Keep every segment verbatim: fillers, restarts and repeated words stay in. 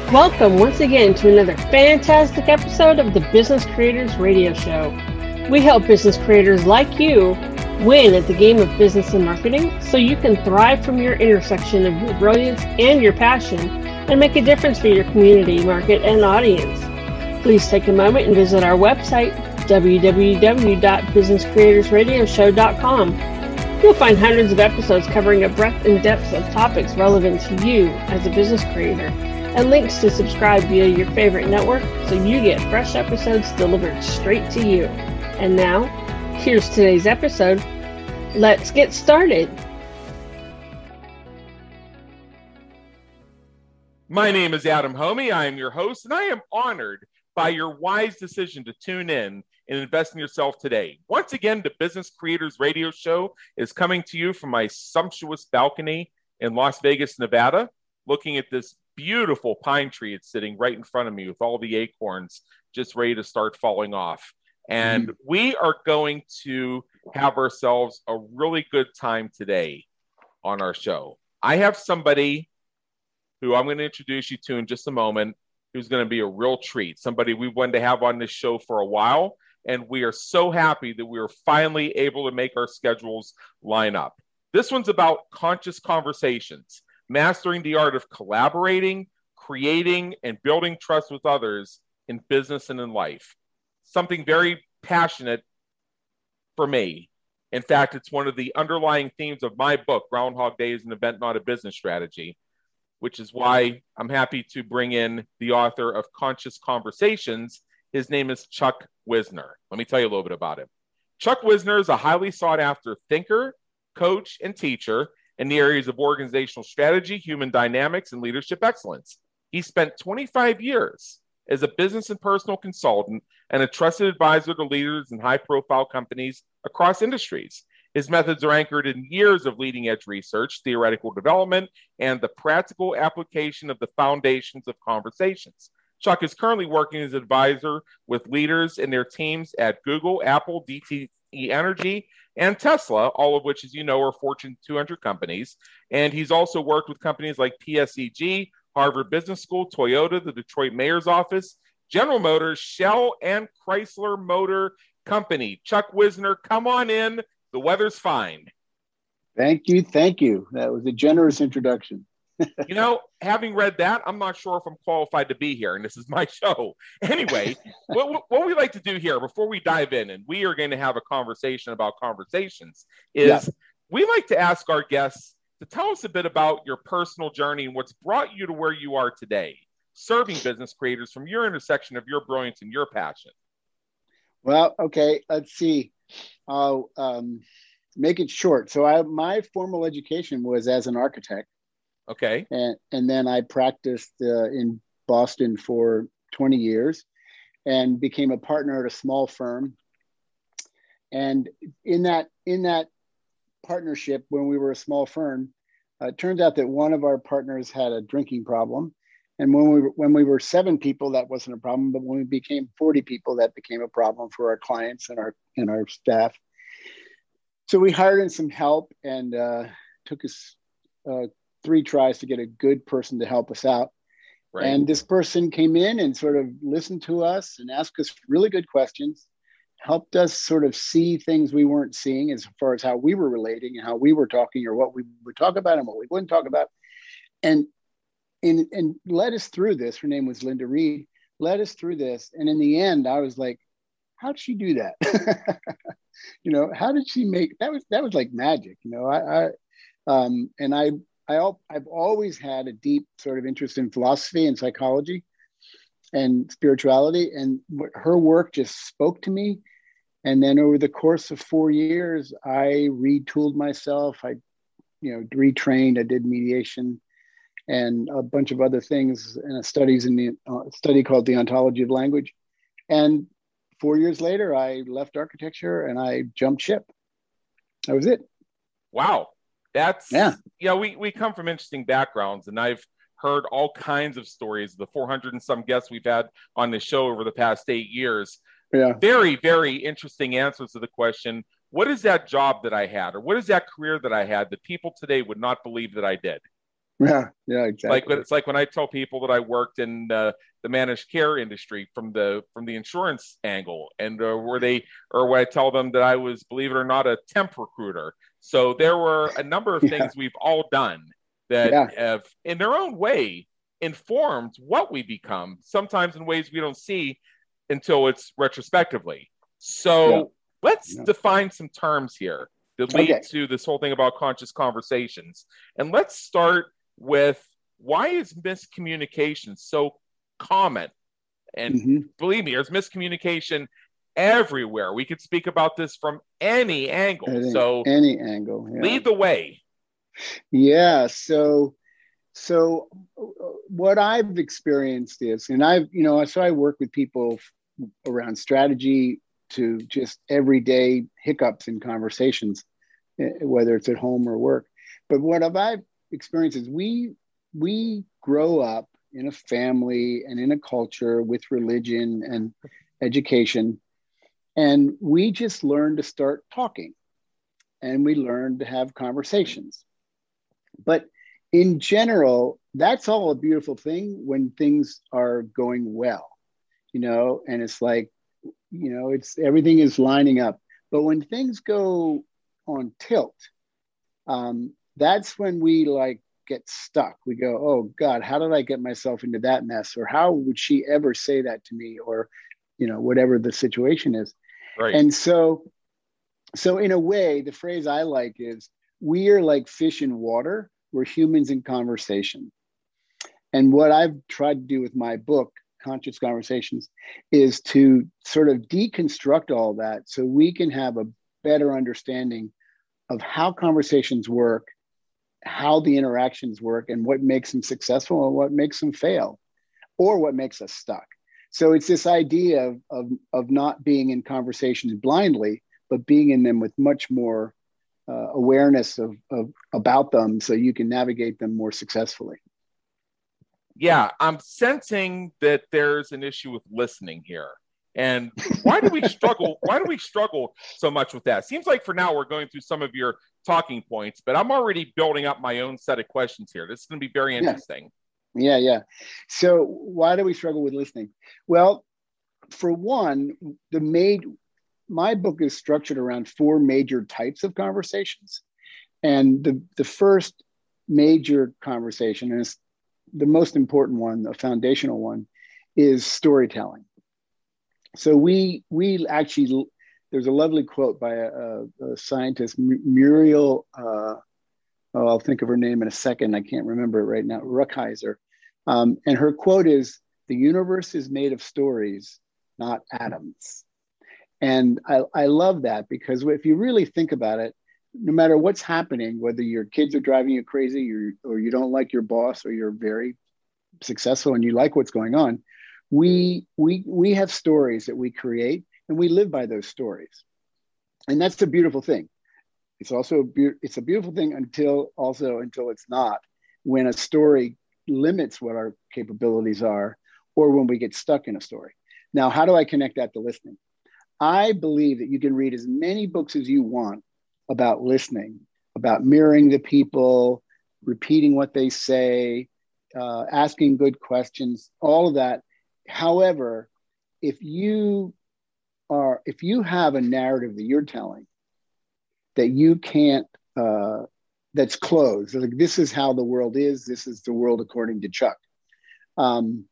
Welcome once again to another fantastic episode of the Business Creators Radio Show. We help business creators like you win at the game of business and marketing so you can thrive from your intersection of your brilliance and your passion and make a difference for your community, market, and audience. Please take a moment and visit our website, w w w dot business creators radio show dot com. You'll find hundreds of episodes covering a breadth and depth of topics relevant to you as a business creator, and links to subscribe via your favorite network so you get fresh episodes delivered straight to you. And now, here's today's episode. Let's get started. My name is Adam Homey. I am your host, and I am honored by your wise decision to tune in and invest in yourself today. Once again, the Business Creators Radio Show is coming to you from my sumptuous balcony in Las Vegas, Nevada, looking at this beautiful pine tree. It's sitting right in front of me with all the acorns just ready to start falling off. And mm-hmm. we are going to have ourselves a really good time today on our show. I have somebody who I'm going to introduce you to in just a moment, who's going to be a real treat, somebody we wanted to have on this show for a while. And we are so happy that we are finally able to make our schedules line up. This one's about conscious conversations, mastering the art of collaborating, creating, and building trust with others in business and in life. Something very passionate for me. In fact, it's one of the underlying themes of my book, Groundhog Day is an Event, Not a Business Strategy, which is why I'm happy to bring in the author of Conscious Conversations. His name is Chuck Wisner. Let me tell you a little bit about him. Chuck Wisner is a highly sought-after thinker, coach, and teacher in the areas of organizational strategy, human dynamics, and leadership excellence. He spent twenty-five years as a business and personal consultant and a trusted advisor to leaders in high-profile companies across industries. His methods are anchored in years of leading-edge research, theoretical development, and the practical application of the foundations of conversations. Chuck is currently working as an advisor with leaders and their teams at Google, Apple, D T E Energy, and Tesla, all of which, as you know, are Fortune two hundred companies. And he's also worked with companies like P S E G, Harvard Business School, Toyota, the Detroit Mayor's Office, General Motors, Shell, and Chrysler Motor Company. Chuck Wisner, come on in. The weather's fine. Thank you. Thank you. That was a generous introduction. You know, having read that, I'm not sure if I'm qualified to be here, and this is my show. Anyway, what, what we like to do here before we dive in, and we are going to have a conversation about conversations, is yeah. we like to ask our guests to tell us a bit about your personal journey and what's brought you to where you are today, serving business creators from your intersection of your brilliance and your passion. Well, okay, let's see. I'll um, make it short. So I, my formal education was as an architect. Okay. And and then I practiced uh, in Boston for twenty years and became a partner at a small firm. And in that in that partnership, when we were a small firm, uh, it turns out that one of our partners had a drinking problem. And when we were, when we were seven people, that wasn't a problem. But when we became forty people, that became a problem for our clients and our and our staff. So we hired in some help, and uh, took us uh, three tries to get a good person to help us out. Right. And this person came in and sort of listened to us and asked us really good questions, helped us sort of see things we weren't seeing as far as how we were relating and how we were talking, or what we would talk about and what we wouldn't talk about. And, and, and led us through this. Her name was Linda Reed, led us through this. And in the end, I was like, how'd she do that? You know, how did she make, that was, that was like magic, you know, I, I um, and I, I, I've always had a deep sort of interest in philosophy and psychology and spirituality, and her work just spoke to me. And then over the course of four years, I retooled myself. I, you know, retrained. I did mediation and a bunch of other things, and studies in the uh, study called the ontology of language. And four years later, I left architecture and I jumped ship. That was it. Wow. That's, yeah, yeah, we, we come from interesting backgrounds, and I've heard all kinds of stories. The four hundred and some guests we've had on the show over the past eight years. Yeah. Very, very interesting answers to the question, what is that job that I had, or what is that career that I had that people today would not believe that I did? Yeah, yeah, exactly. Like it's like when I tell people that I worked in uh, the managed care industry from the from the insurance angle, and uh, where they or when I tell them that I was, believe it or not, a temp recruiter. So there were a number of Yeah, things we've all done that yeah, have, in their own way, informed what we become. Sometimes in ways we don't see until it's retrospectively. yeah, So let's yeah. define some terms here that lead Okay. to this whole thing about conscious conversations, and let's start with, why is miscommunication so common? And hmm believe me, there's miscommunication everywhere. We could speak about this from any angle. Any, So any angle. Yeah. lead the way. Yeah. So, so uh, what I've experienced is, and I've, you know, so I work with people around strategy to just everyday hiccups in conversations, whether it's at home or work. But what have I experienced is we we grow up in a family and in a culture with religion and education, and we just learn to start talking, and we learn to have conversations. But in general, that's all a beautiful thing when things are going well, you know, and it's like, you know, it's everything is lining up. But when things go on tilt, um, that's when we like get stuck. We go, oh God, how did I get myself into that mess? Or how would she ever say that to me? Or, you know, whatever the situation is. Right. And so, so in a way, the phrase I like is, we are like fish in water, we're humans in conversation. And what I've tried to do with my book, Conscious Conversations, is to sort of deconstruct all that so we can have a better understanding of how conversations work, how the interactions work, and what makes them successful and what makes them fail, or what makes us stuck. So it's this idea of, of, of not being in conversations blindly, but being in them with much more uh, awareness of, of about them, so you can navigate them more successfully. Yeah, I'm sensing that there's an issue with listening here. And why do we struggle? Why do we struggle so much with that? Seems like for now we're going through some of your talking points, but I'm already building up my own set of questions here. This is going to be very interesting. Yeah, yeah. yeah. So why do we struggle with listening? Well, for one, the made my book is structured around four major types of conversations, and the the first major conversation, and it's the most important one, the foundational one, is storytelling. So we we actually, there's a lovely quote by a, a scientist, Muriel, uh, oh, I'll think of her name in a second, I can't remember it right now, Rukeyser. Um, and her quote is, "The universe is made of stories, not atoms." And I, I love that, because if you really think about it, no matter what's happening, whether your kids are driving you crazy, or, or you don't like your boss, or you're very successful and you like what's going on, we we we have stories that we create, and we live by those stories. And that's a beautiful thing. It's also a be- it's a beautiful thing until also until it's not, when a story limits what our capabilities are, or when we get stuck in a story. Now, how do I connect that to listening? I believe that you can read as many books as you want about listening, about mirroring the people, repeating what they say, uh, asking good questions, all of that. However, if you are, if you have a narrative that you're telling that you can't, uh, that's closed, like this is how the world is, this is the world according to Chuck, um,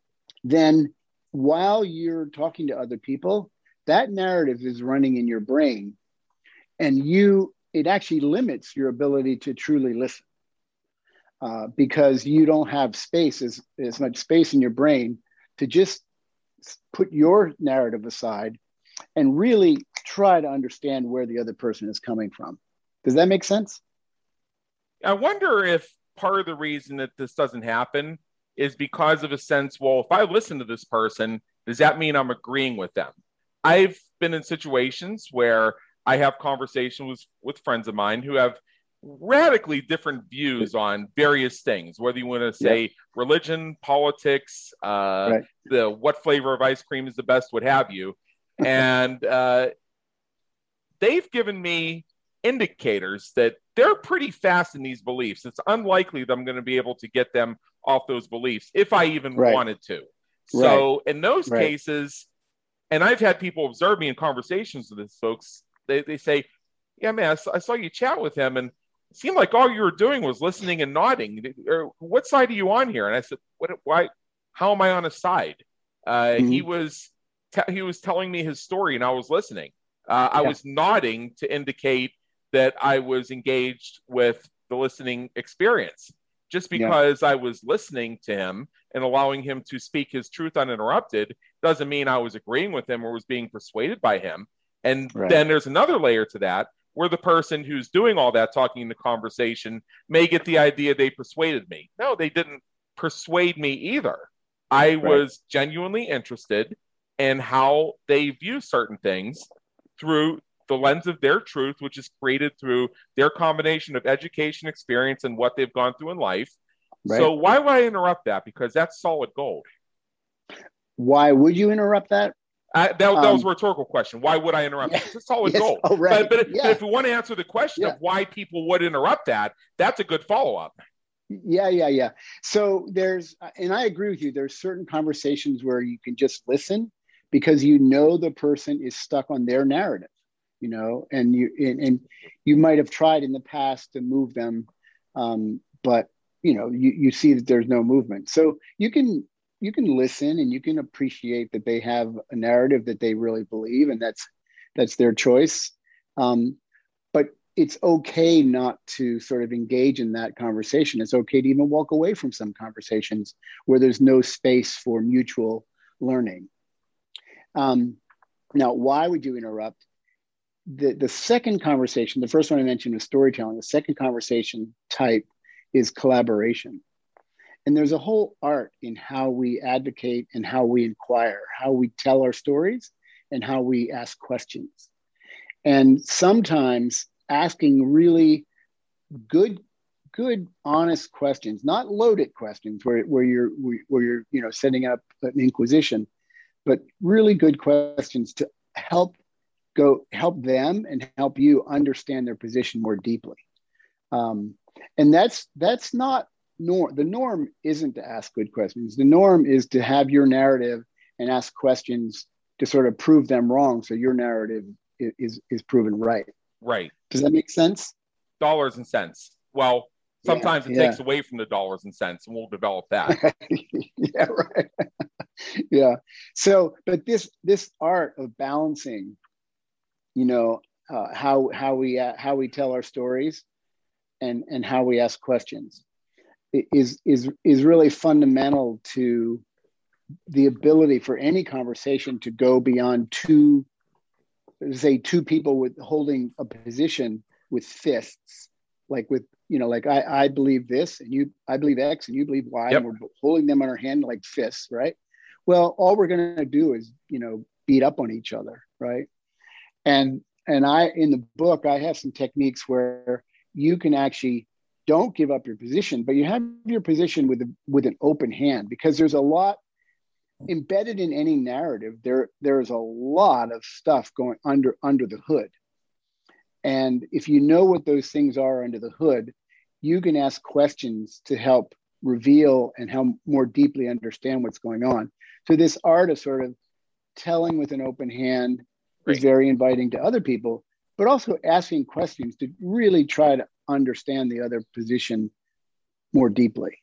then while you're talking to other people, that narrative is running in your brain, and you, it actually limits your ability to truly listen, uh, because you don't have space, as, as much space in your brain to just put your narrative aside and really try to understand where the other person is coming from. Does that make sense? I wonder if part of the reason that this doesn't happen is because of a sense, well, if I listen to this person, does that mean I'm agreeing with them? I've been in situations where I have conversations with, with friends of mine who have radically different views on various things, whether you want to say yeah. religion, politics, uh, right. the what flavor of ice cream is the best, what have you. And uh, they've given me indicators that they're pretty fast in these beliefs. It's unlikely that I'm going to be able to get them off those beliefs if I even right. wanted to. So right. in those right. cases, and I've had people observe me in conversations with these folks, they, they say, yeah, man, I saw, I saw you chat with him and it seemed like all you were doing was listening and nodding. What side are you on here? And I said, what, why, how am I on a side? Uh, mm-hmm. He was, te- he was telling me his story and I was listening. Uh, I yeah. was nodding to indicate that I was engaged with the listening experience. Just because yeah. I was listening to him and allowing him to speak his truth uninterrupted doesn't mean I was agreeing with him or was being persuaded by him. And right. then there's another layer to that where the person who's doing all that talking in the conversation may get the idea they persuaded me. No, they didn't persuade me either. I right. was genuinely interested in how they view certain things through the lens of their truth, which is created through their combination of education, experience, and what they've gone through in life. Right. So why would I interrupt that? Because that's solid gold. Why would you interrupt that? I, that, that um, was a rhetorical question. Why would I interrupt? Yeah, it's solid yes, gold. Oh, right. But, but, yeah. but if you want to answer the question yeah. of why people would interrupt that, that's a good follow-up. Yeah, yeah, yeah. So there's, and I agree with you, there's certain conversations where you can just listen because you know the person is stuck on their narrative, you know, and you and, and you might have tried in the past to move them, um, but you know, you, you see that there's no movement. So you can you can listen and you can appreciate that they have a narrative that they really believe, and that's that's their choice. Um, but it's okay not to sort of engage in that conversation. It's okay to even walk away from some conversations where there's no space for mutual learning. Um, now, why would you interrupt? The, the second conversation, the first one I mentioned was storytelling. The second conversation type is collaboration. And there's a whole art in how we advocate and how we inquire, how we tell our stories and how we ask questions. And sometimes asking really good, good, honest questions, not loaded questions where, where you're where you're you know setting up an inquisition, but really good questions to help go help them and help you understand their position more deeply. Um, and that's that's not norm. The norm isn't to ask good questions. The norm is to have your narrative and ask questions to sort of prove them wrong, so your narrative is is, is proven right. Right. Does that make sense? Dollars and cents. Well, sometimes yeah, it yeah. takes away from the dollars and cents, and we'll develop that. yeah, right. yeah. So, but this this art of balancing, you know, uh, how how we uh, how we tell our stories, and and how we ask questions, is is is really fundamental to the ability for any conversation to go beyond two. Say two people with holding a position with fists, like with, you know, like I, I believe this and you, I believe X and you believe Y, yep. and we're holding them on our hand like fists, right? Well, all we're going to do is, you know, beat up on each other, right? And, and I, in the book, I have some techniques where you can actually don't give up your position, but you have your position with, a, with an open hand, because there's a lot embedded in any narrative. There, there's a lot of stuff going under under the hood, and if you know what those things are under the hood, you can ask questions to help reveal and help more deeply understand what's going on. So this art of sort of telling with an open hand Great. is very inviting to other people, but also asking questions to really try to understand the other position more deeply.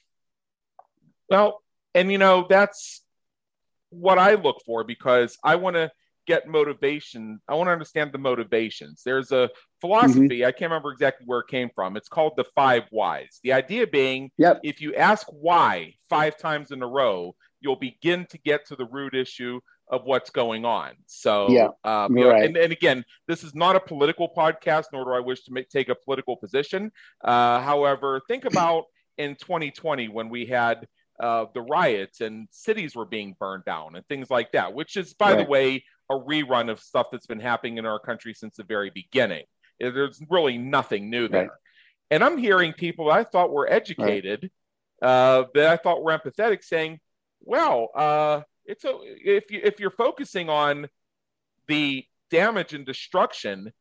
Well, and you know, that's what I look for, because I want to get motivation. I want to understand the motivations. There's a philosophy, mm-hmm. I can't remember exactly where it came from. It's called the five whys. The idea being, yep. if you ask why five times in a row, you'll begin to get to the root issue of what's going on. So, yeah, um, you know, right. and, and again, this is not a political podcast, nor do I wish to make, take a political position. Uh, however, think about in twenty twenty when we had Uh, the riots and cities were being burned down and things like that, which is, by right. the way, a rerun of stuff that's been happening in our country since the very beginning. There's really nothing new there. Right. And I'm hearing people that I thought were educated, right. uh, that I thought were empathetic, saying, well, uh, it's a, if, you, if you're focusing on the damage and destruction,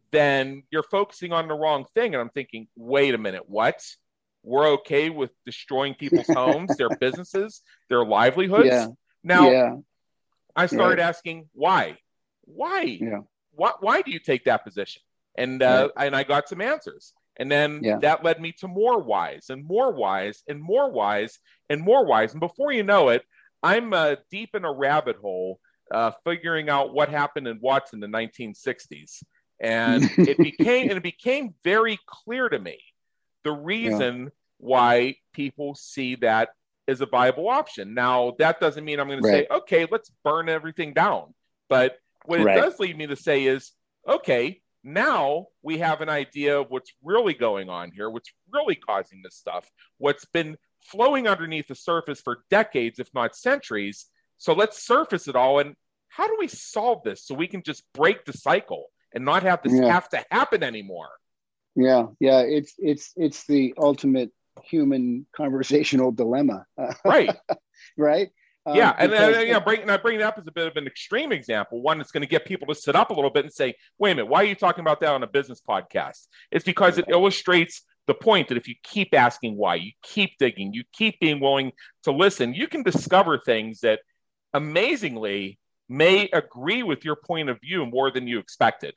then you're focusing on the wrong thing. And I'm thinking, wait a minute, what? We're okay with destroying people's homes, their businesses, their livelihoods. Yeah. Now, yeah. I started Right. asking why, why, Yeah. why, why do you take that position? And uh, Right. and I got some answers, and then Yeah. that led me to more whys and more whys and more whys and more whys. And before you know it, I'm uh, deep in a rabbit hole, uh, figuring out what happened in Watts in the nineteen sixties, and it became and it became very clear to me the reason yeah. why people see that as a viable option. Now, that doesn't mean I'm going right. to say, okay, let's burn everything down. But what right. it does lead me to say is, okay, now we have an idea of what's really going on here, what's really causing this stuff, what's been flowing underneath the surface for decades, if not centuries. So let's surface it all. And how do we solve this so we can just break the cycle and not have this yeah. have to happen anymore? Yeah, yeah, it's it's it's the ultimate human conversational dilemma, right? right? Um, yeah, and because, uh, yeah, bring, and I bring it up as a bit of an extreme example, one that's going to get people to sit up a little bit and say, "Wait a minute, why are you talking about that on a business podcast?" It's because it illustrates the point that if you keep asking why, you keep digging, you keep being willing to listen, you can discover things that amazingly may agree with your point of view more than you expected.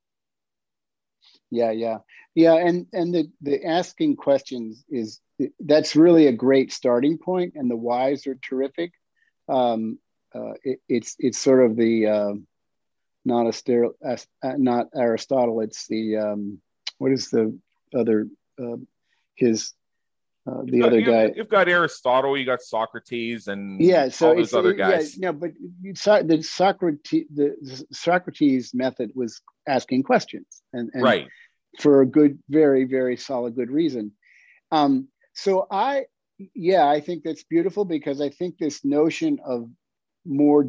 Yeah, yeah, yeah, and and the the asking questions is that's really a great starting point, and the whys are terrific. Um, uh, it, it's it's sort of the uh, not a stereo, uh, not Aristotle. It's the um, what is the other uh, his uh, the you've other got, guy. You've, you've got Aristotle, you got Socrates, and yeah, so all those other guys. Yeah, no, but the Socrates the Socrates method was asking questions, and, and right. for a good, very, very solid, good reason. Um, so I, yeah, I think that's beautiful because I think this notion of more,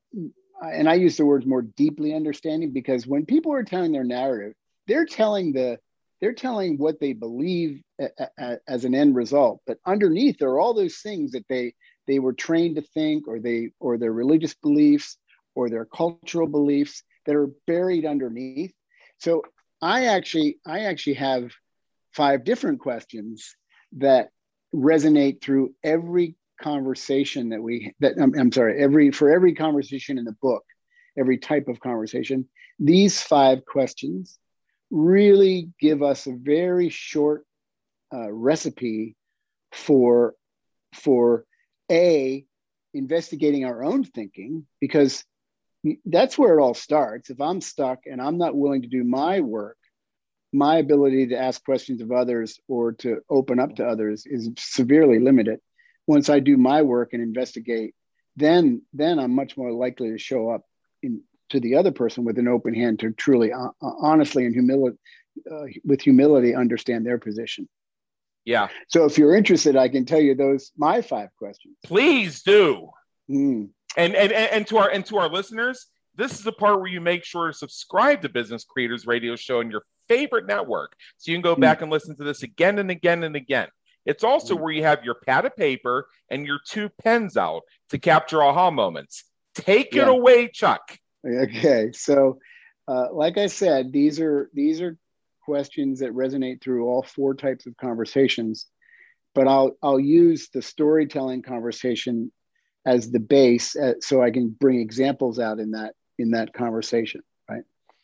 and I use the words more deeply understanding, because when people are telling their narrative, they're telling the, they're telling what they believe a, a, as an end result. But underneath, there are all those things that they they were trained to think, or they or their religious beliefs, or their cultural beliefs that are buried underneath. So I actually, I actually have five different questions that resonate through every conversation that we, that I'm, I'm sorry, every, for every conversation in the book, every type of conversation, these five questions really give us a very short uh, recipe for, for A, investigating our own thinking, because that's where it all starts. If I'm stuck and I'm not willing to do my work, my ability to ask questions of others or to open up to others is severely limited. Once I do my work and investigate, then then I'm much more likely to show up in, to the other person with an open hand to truly, uh, honestly, and humility, uh, with humility, understand their position. Yeah. So if you're interested, I can tell you those my five questions. Please do. Mm. And, and and to our and to our listeners, this is the part where you make sure to subscribe to Business Creators Radio Show in your favorite network, so you can go mm. back and listen to this again and again and again. It's also mm. where you have your pad of paper and your two pens out to capture aha moments. Take yeah. it away, Chuck. Okay, so uh, like I said, these are these are questions that resonate through all four types of conversations, but I'll I'll use the storytelling conversation as the base, uh, so I can bring examples out in that in that conversation, right?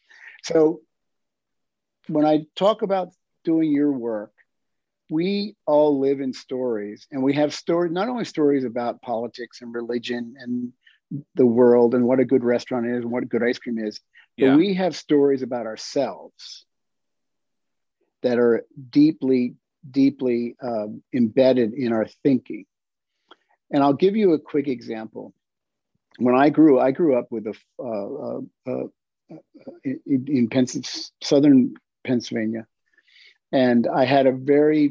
So when I talk about doing your work, we all live in stories, and we have stories, not only stories about politics and religion and the world and what a good restaurant is and what a good ice cream is, but yeah. we have stories about ourselves that are deeply, deeply um, embedded in our thinking. And I'll give you a quick example. When I grew, I grew up with a uh, uh, uh, in, in Pens- southern Pennsylvania, and I had a very,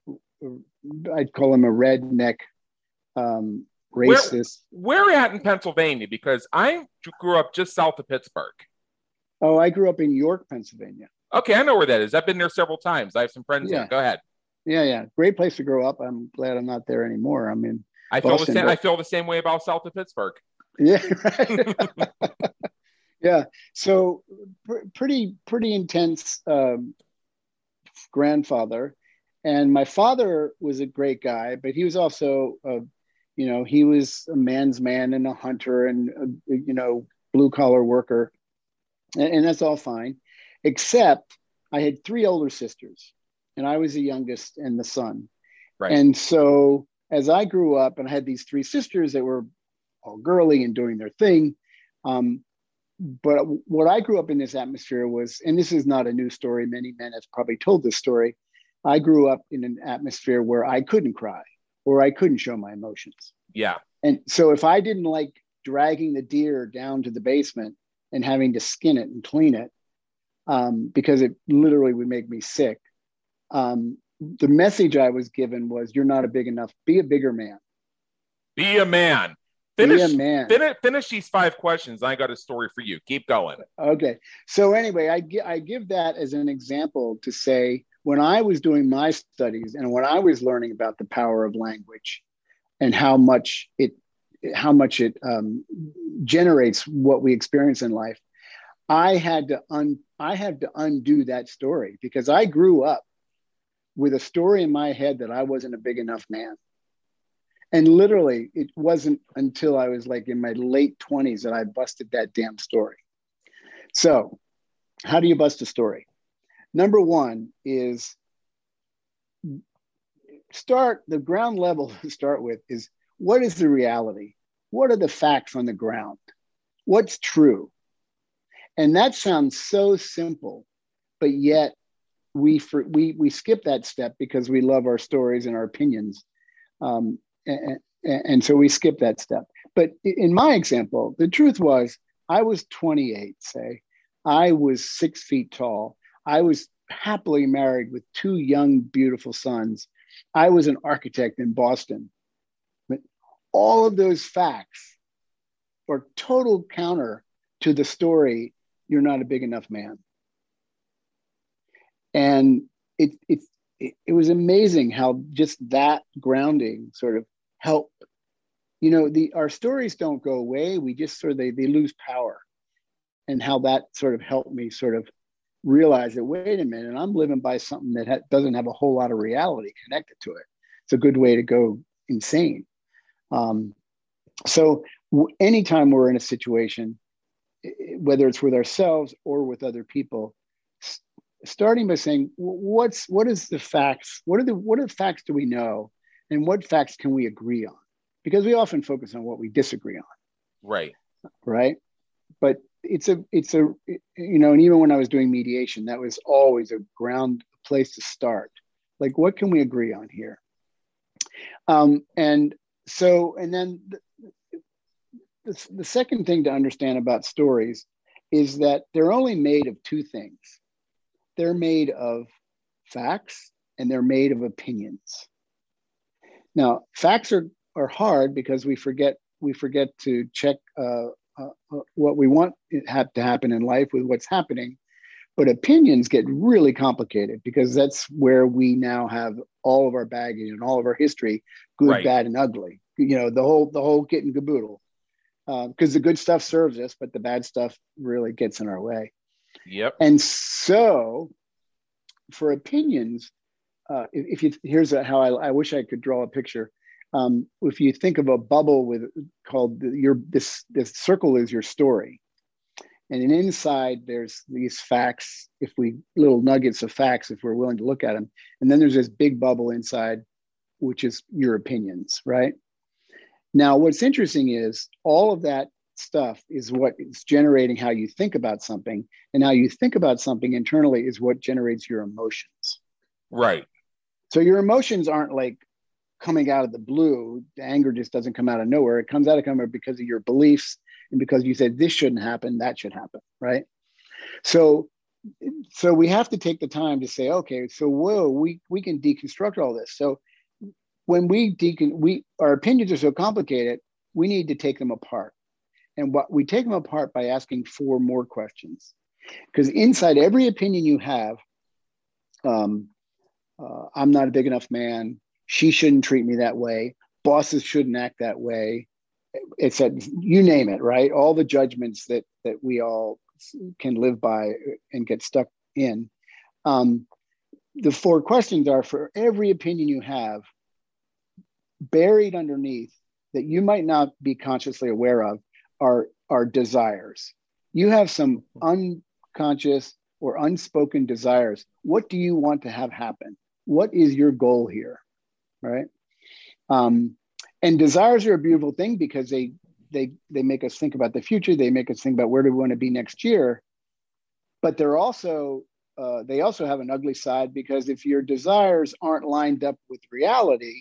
I'd call him a redneck, um, racist. Where, where at in Pennsylvania? Because I grew up just south of Pittsburgh. Oh, I grew up in York, Pennsylvania. Okay, I know where that is. I've been there several times. I have some friends yeah. there. Go ahead. Yeah, yeah, great place to grow up. I'm glad I'm not there anymore. I'm in. I feel Boston, the same. But... I feel the same way about south of Pittsburgh. Yeah, right. Yeah. So pr- pretty, pretty intense um, grandfather. And my father was a great guy, but he was also, a, you know, he was a man's man and a hunter and, a, you know, blue collar worker. And, and that's all fine, except I had three older sisters and I was the youngest and the son. Right. And so as I grew up and I had these three sisters that were all girly and doing their thing. Um, but what I grew up in this atmosphere was, and this is not a new story, many men have probably told this story. I grew up in an atmosphere where I couldn't cry or I couldn't show my emotions. Yeah. And so if I didn't like dragging the deer down to the basement and having to skin it and clean it, um, because it literally would make me sick, um, the message I was given was, you're not a big enough, be a bigger man. Be a man. Finish, be a man. Finish, finish these five questions. I got a story for you. Keep going. Okay. So anyway, I, I give that as an example to say, when I was doing my studies and when I was learning about the power of language and how much it, how much it um, generates what we experience in life, I had to un, I had to undo that story because I grew up with a story in my head that I wasn't a big enough man. And literally, it wasn't until I was like in my late twenties that I busted that damn story. So how do you bust a story? Number one is start, the ground level to start with is, what is the reality? What are the facts on the ground? What's true? And that sounds so simple, but yet we for, we we skip that step because we love our stories and our opinions. Um, and, and so we skip that step. But in my example, the truth was, I was twenty-eight, say. I was six feet tall. I was happily married with two young, beautiful sons. I was an architect in Boston. But all of those facts are total counter to the story, you're not a big enough man. And it, it, it, it was amazing how just that grounding sort of helped. You know, the our stories don't go away. We just sort of, they, they lose power. And how that sort of helped me sort of realize that, wait a minute, I'm living by something that ha- doesn't have a whole lot of reality connected to it. It's a good way to go insane. Um, so w- anytime we're in a situation, whether it's with ourselves or with other people, s- starting by saying, what's, what is the facts? What are the, what are the facts do we know? And what facts can we agree on? Because we often focus on what we disagree on. Right. Right. But it's a, it's a, you know, and even when I was doing mediation, that was always a ground place to start. Like, what can we agree on here? Um, and so, and then the, the, the second thing to understand about stories is that they're only made of two things. They're made of facts and they're made of opinions. Now, facts are, are hard because we forget, we forget to check, uh, Uh, what we want it have to happen in life with what's happening. But opinions get really complicated because that's where we now have all of our baggage and all of our history, good, right. bad, and ugly. You know, the whole the whole kit and caboodle. Because uh, the good stuff serves us, but the bad stuff really gets in our way. Yep. And so, for opinions, uh, if, if you here's a, how I, I wish I could draw a picture. Um, if you think of a bubble with called the, your this this circle is your story, and then inside there's these facts. If we little nuggets of facts, if we're willing to look at them, and then there's this big bubble inside, which is your opinions, right? Now, what's interesting is all of that stuff is what is generating how you think about something, and how you think about something internally is what generates your emotions. Right. So your emotions aren't like coming out of the blue. The anger just doesn't come out of nowhere. It comes out of nowhere because of your beliefs and because you said this shouldn't happen, that should happen, right? So, so we have to take the time to say, okay, so whoa, we we can deconstruct all this. So when we decon, we our opinions are so complicated, we need to take them apart. And what we take them apart by asking four more questions, because inside every opinion you have, um, uh, I'm not a big enough man. She shouldn't treat me that way. Bosses shouldn't act that way. it's a, you name it, right? All the judgments that that we all can live by and get stuck in. Um, the four questions are, for every opinion you have, buried underneath that you might not be consciously aware of are, are desires. You have some unconscious or unspoken desires. What do you want to have happen? What is your goal here, right? Um, and desires are a beautiful thing because they they they make us think about the future. They make us think about where do we want to be next year. But they're also uh, they also have an ugly side, because if your desires aren't lined up with reality,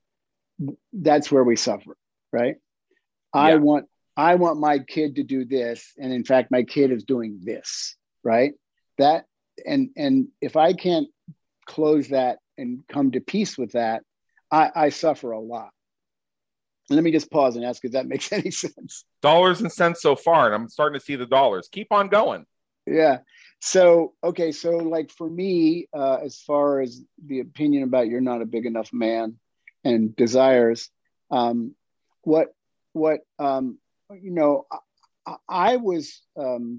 that's where we suffer, right? Yeah. I want I want my kid to do this, and in fact, my kid is doing this, right? That and and if I can't close that and come to peace with that, I, I suffer a lot. Let me just pause and ask if that makes any sense. Dollars and cents so far, and I'm starting to see the dollars. Keep on going. Yeah. So, okay. So like for me, uh, as far as the opinion about you're not a big enough man and desires, um, what, what, um, you know, I, I was, um,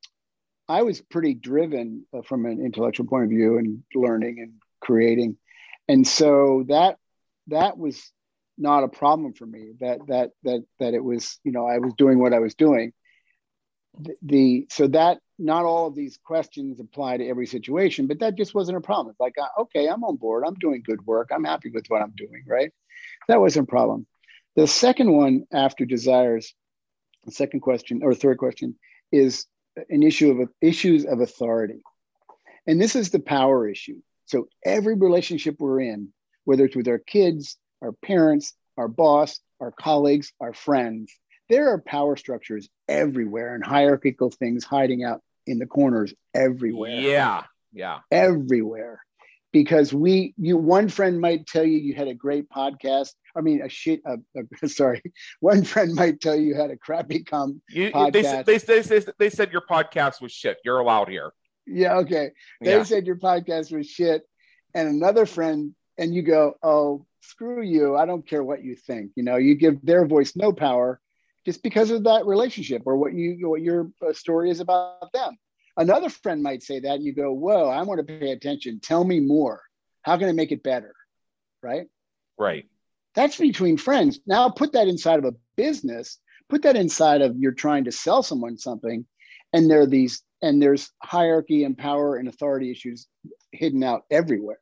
I was pretty driven uh, from an intellectual point of view and learning and creating. And so that, that was not a problem for me, that, that, that, that it was, you know, I was doing what I was doing. The, the so that not all of these questions apply to every situation, but that just wasn't a problem. It's like, uh, okay, I'm on board. I'm doing good work. I'm happy with what I'm doing, right? That wasn't a problem. The second one after desires, the second question or third question is an issue of issues of authority. And this is the power issue. So every relationship we're in, whether it's with our kids, our parents, our boss, our colleagues, our friends, there are power structures everywhere and hierarchical things hiding out in the corners everywhere. Yeah, yeah. Everywhere. Because we, you, one friend might tell you you had a great podcast. I mean, a shit, uh, uh, sorry. One friend might tell you you had a crappy com you, podcast. They, they, they, they said your podcast was shit. You're allowed here. Yeah, okay. They yeah. said your podcast was shit. And another friend, and you go, oh, screw you. I don't care what you think. You know, you give their voice no power just because of that relationship or what you what your story is about them. Another friend might say that, and you go, whoa, I want to pay attention. Tell me more. How can I make it better? Right? Right. That's between friends. Now put that inside of a business, put that inside of you're trying to sell someone something, and there are these, and there's hierarchy and power and authority issues hidden out everywhere,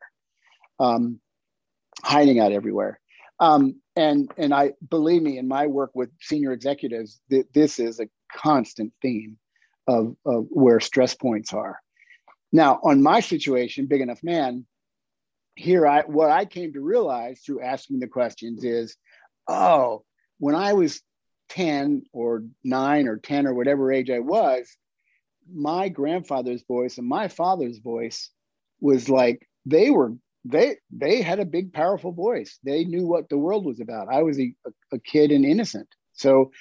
um, hiding out everywhere. Um, and and I believe me, in my work with senior executives, th- this is a constant theme of, of where stress points are. Now, on my situation, Big Enough Man, here I what I came to realize through asking the questions is, oh, when I was ten or nine or ten or whatever age I was, my grandfather's voice and my father's voice was like they were. They they had a big, powerful voice. They knew what the world was about. I was a, a, a kid and innocent. So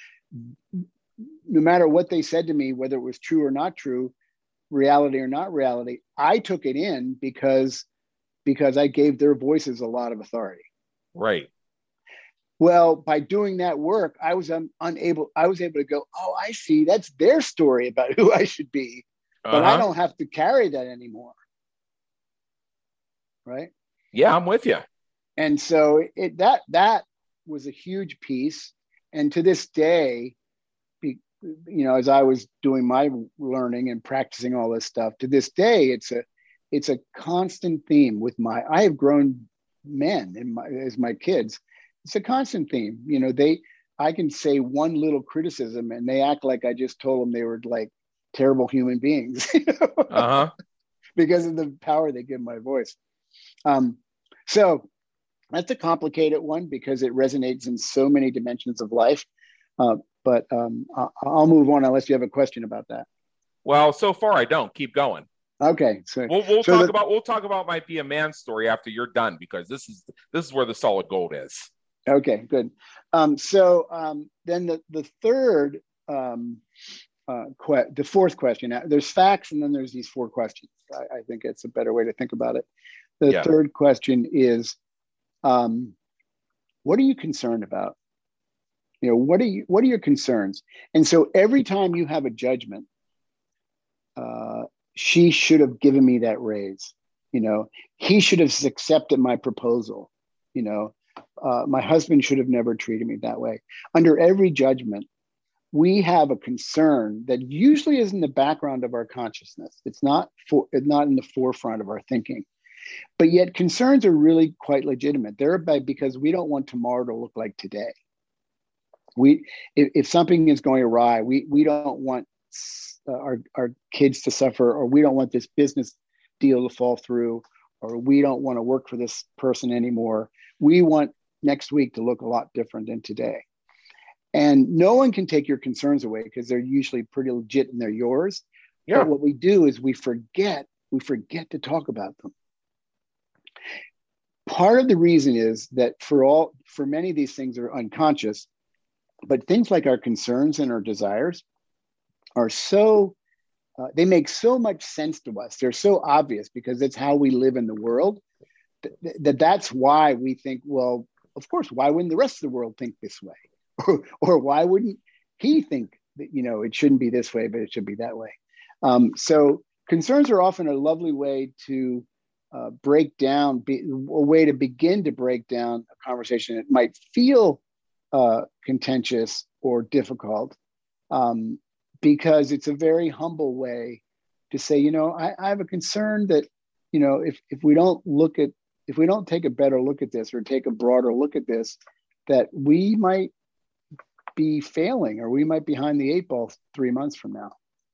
no matter what they said to me, whether it was true or not true, reality or not reality, I took it in because, because I gave their voices a lot of authority. Right. Well, by doing that work, I was um, unable, I was able to go, oh, I see, that's their story about who I should be. But uh-huh. I don't have to carry that anymore. Right. Yeah, I'm with you. And so it that that was a huge piece. And to this day, be, you know, as I was doing my learning and practicing all this stuff, to this day, it's a it's a constant theme with my. I have grown men in my as my kids. It's a constant theme. You know, they I can say one little criticism and they act like I just told them they were like terrible human beings. You know? Uh-huh. Because of the power they give my voice. Um, so that's a complicated one because it resonates in so many dimensions of life. Uh, but um, I'll move on unless you have a question about that. Well, so far I don't. Keep going. Okay. So we'll, we'll so talk the, about we'll talk about might be a man story after you're done because this is this is where the solid gold is. Okay, good. Um, so um, then the the third um, uh, que- the fourth question. There's facts and then there's these four questions. I, I think it's a better way to think about it. The yeah. third question is, um, what are you concerned about? You know, what are you, what are your concerns? And so every time you have a judgment, uh, she should have given me that raise. You know, he should have accepted my proposal. You know, uh, my husband should have never treated me that way. Under every judgment, we have a concern that usually is in the background of our consciousness. It's not for, it's not in the forefront of our thinking. But yet concerns are really quite legitimate. They're about because we don't want tomorrow to look like today. We, if, if something is going awry, we we don't want uh, our, our kids to suffer, or we don't want this business deal to fall through, or we don't want to work for this person anymore. We want next week to look a lot different than today. And no one can take your concerns away because they're usually pretty legit and they're yours. Yeah. But what we do is we forget, we forget to talk about them. Part of the reason is that for all, for many of these things are unconscious, but things like our concerns and our desires are so, uh, they make so much sense to us. They're so obvious because it's how we live in the world that, that that's why we think, well, of course, why wouldn't the rest of the world think this way? Or, or why wouldn't he think that, you know, it shouldn't be this way, but it should be that way? Um, so concerns are often a lovely way to uh, break down, be, a way to begin to break down a conversation that might feel uh, contentious or difficult, um, because it's a very humble way to say, you know, I, I have a concern that, you know, if if we don't look at, if we don't take a better look at this or take a broader look at this, that we might be failing, or we might be behind the eight ball three months from now.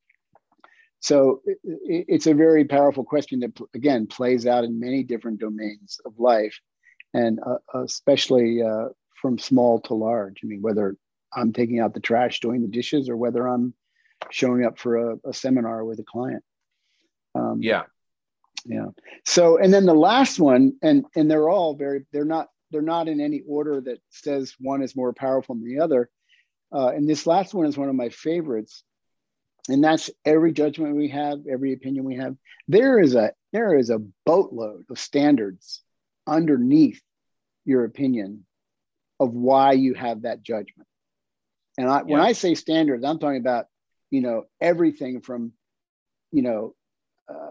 So it, it's a very powerful question that, again, plays out in many different domains of life, and uh, especially uh, from small to large. I mean, whether I'm taking out the trash, doing the dishes, or whether I'm showing up for a, a seminar with a client. Um, yeah. Yeah. So, and then the last one, and and they're all very, they're not, they're not in any order that says one is more powerful than the other. Uh, and this last one is one of my favorites. And that's every judgment we have, every opinion we have. There is a, there is a boatload of standards underneath your opinion of why you have that judgment. And I, yeah. when I say standards, I'm talking about, you know, everything from, you know, uh,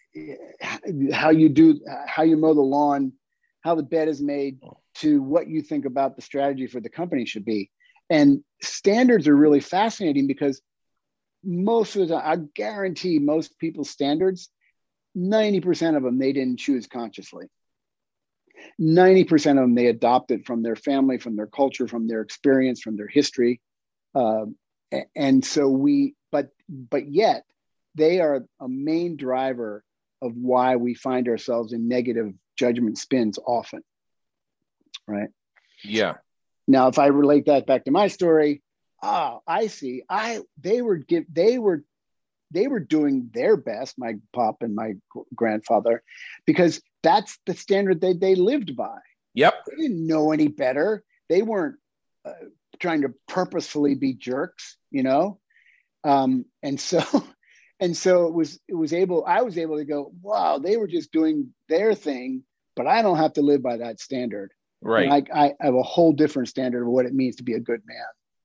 how you do, how you mow the lawn, how the bed is made, to what you think about the strategy for the company should be. And standards are really fascinating because most of the time, I guarantee most people's standards, ninety percent of them, they didn't choose consciously. ninety percent of them, they adopted from their family, from their culture, from their experience, from their history. Uh, and so we, but, but yet they are a main driver of why we find ourselves in negative judgment spins often. Right. Yeah. Now, if I relate that back to my story, ah, I see. I they were give they were they were doing their best, my pop and my grandfather, because that's the standard that they lived by. Yep. They didn't know any better. They weren't uh, trying to purposefully be jerks, you know. Um, and so, and so it was. It was able. I was able to go, wow, they were just doing their thing, but I don't have to live by that standard. Right. And I, I have a whole different standard of what it means to be a good man.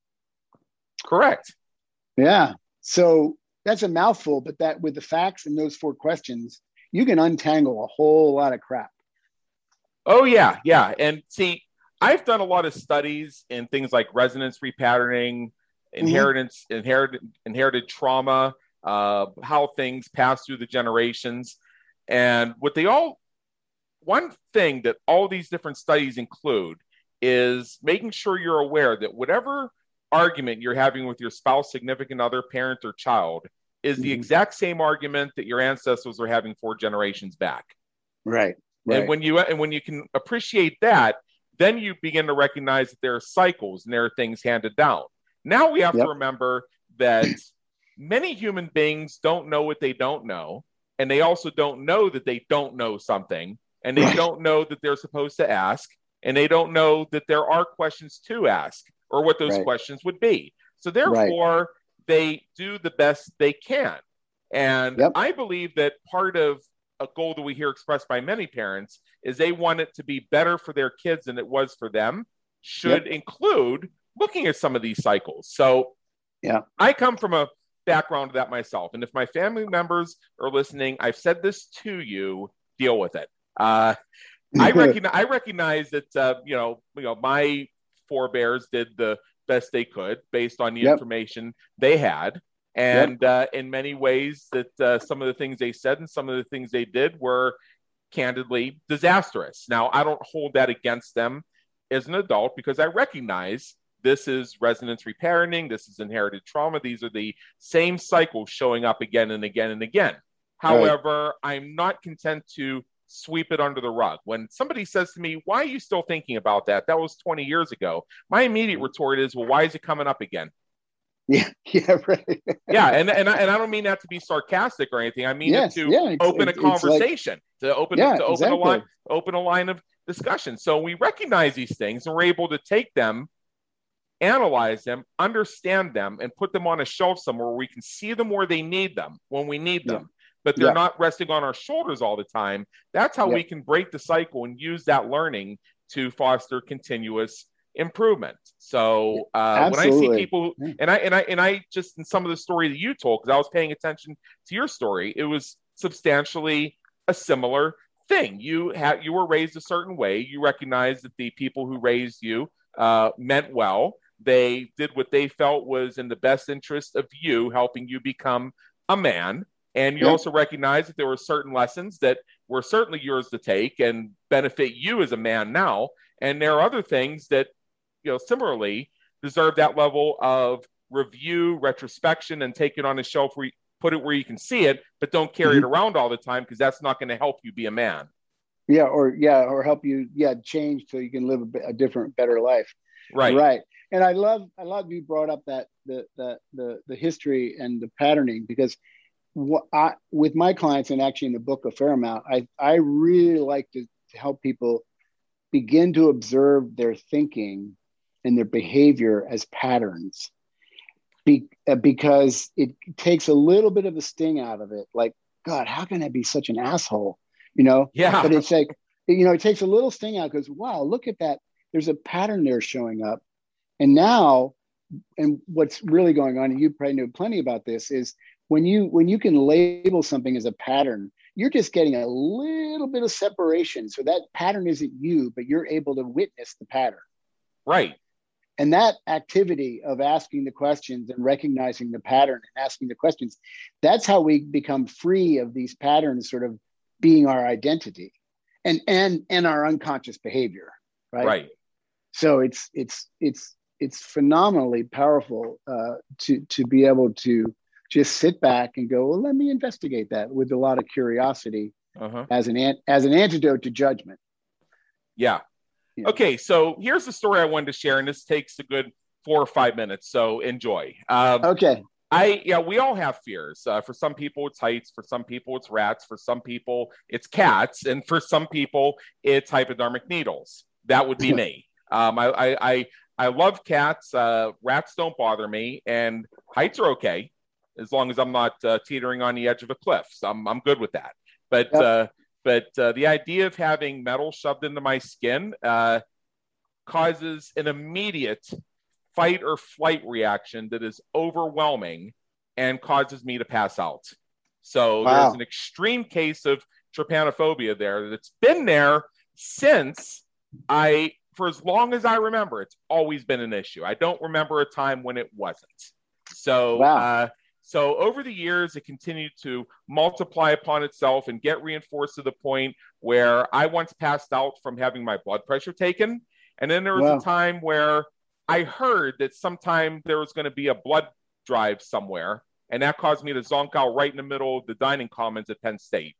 Correct. Yeah. So that's a mouthful, but that with the facts and those four questions, you can untangle a whole lot of crap. Oh, yeah. Yeah. And see, I've done a lot of studies in things like resonance repatterning, inheritance, mm-hmm. inherited, inherited trauma, uh, how things pass through the generations. And what they all One thing that all these different studies include is making sure you're aware that whatever argument you're having with your spouse, significant other, parent, or child is the mm-hmm. exact same argument that your ancestors were having four generations back. Right. Right. And when you and when you can appreciate that, then you begin to recognize that there are cycles and there are things handed down. Now we have yep. to remember that many human beings don't know what they don't know, and they also don't know that they don't know something. And they don't know that they're supposed to ask, and they don't know that there are questions to ask or what those right. questions would be. So therefore, right. they do the best they can. And yep. I believe that part of a goal that we hear expressed by many parents is they want it to be better for their kids than it was for them, should yep. include looking at some of these cycles. So yeah, I come from a background of that myself. And if my family members are listening, I've said this to you, deal with it. Uh, I recognize, I recognize that, uh, you know, you know, my forebears did the best they could based on the yep. information they had. And yep. uh, in many ways that uh, some of the things they said and some of the things they did were candidly disastrous. Now, I don't hold that against them as an adult because I recognize this is resonance reparenting. This is inherited trauma. These are the same cycles showing up again and again and again. However, right. I'm not content to sweep it under the rug. When somebody says to me, why are you still thinking about that? That was twenty years ago. My immediate retort is, well, why is it coming up again? Yeah, yeah, right. yeah, and, and, I, and I don't mean that to be sarcastic or anything. I mean yes, it to yeah, open it's, a conversation, like, to open, yeah, to open, exactly. a line, open a line of discussion. So we recognize these things and we're able to take them, analyze them, understand them, and put them on a shelf somewhere where we can see them where they need them when we need them. Yeah. But they're yeah. not resting on our shoulders all the time. That's how yeah. we can break the cycle and use that learning to foster continuous improvement. So uh, when I see people, and I and I and I just in some of the story that you told, because I was paying attention to your story, it was substantially a similar thing. You had you were raised a certain way. You recognized that the people who raised you uh, meant well. They did what they felt was in the best interest of you, helping you become a man. And you yep. also recognize that there were certain lessons that were certainly yours to take and benefit you as a man now. And there are other things that, you know, similarly deserve that level of review, retrospection, and take it on a shelf where you put it where you can see it, but don't carry mm-hmm. it around all the time because that's not going to help you be a man. Yeah, or yeah, or help you, yeah, change so you can live a, a different, better life. Right, right. And I love, I love you brought up that the the the the history and the patterning because. What I, with my clients and actually in the book a fair amount, I, I really like to, to help people begin to observe their thinking and their behavior as patterns Be, uh, because it takes a little bit of the sting out of it. Like, God, how can I be such an asshole? You know? Yeah. But it's like, you know, it takes a little sting out because, wow, look at that. There's a pattern there showing up. And now, and what's really going on, and you probably know plenty about this, is When you when you can label something as a pattern, you're just getting a little bit of separation. So that pattern isn't you, but you're able to witness the pattern. Right. And that activity of asking the questions and recognizing the pattern and asking the questions, that's how we become free of these patterns sort of being our identity and and and our unconscious behavior. Right. Right. So it's it's it's it's phenomenally powerful uh, to to be able to just sit back and go, well, let me investigate that with a lot of curiosity uh-huh. as an as an antidote to judgment. Yeah. yeah. Okay. So here's the story I wanted to share, and this takes a good four or five minutes. So enjoy. Um, okay. I yeah. We all have fears. Uh, for some people, it's heights. For some people, it's rats. For some people, it's cats, and for some people, it's hypodermic needles. That would be me. Um, I, I I I love cats. Uh, rats don't bother me, and heights are okay. As long as I'm not uh, teetering on the edge of a cliff. So I'm, I'm good with that. But yep. uh, but uh, the idea of having metal shoved into my skin uh, causes an immediate fight or flight reaction that is overwhelming and causes me to pass out. So wow. there's an extreme case of trypanophobia there that's been there since I, for as long as I remember, it's always been an issue. I don't remember a time when it wasn't. So wow. uh, So over the years, it continued to multiply upon itself and get reinforced to the point where I once passed out from having my blood pressure taken. And then there was wow. a time where I heard that sometime there was going to be a blood drive somewhere. And that caused me to zonk out right in the middle of the dining commons at Penn State.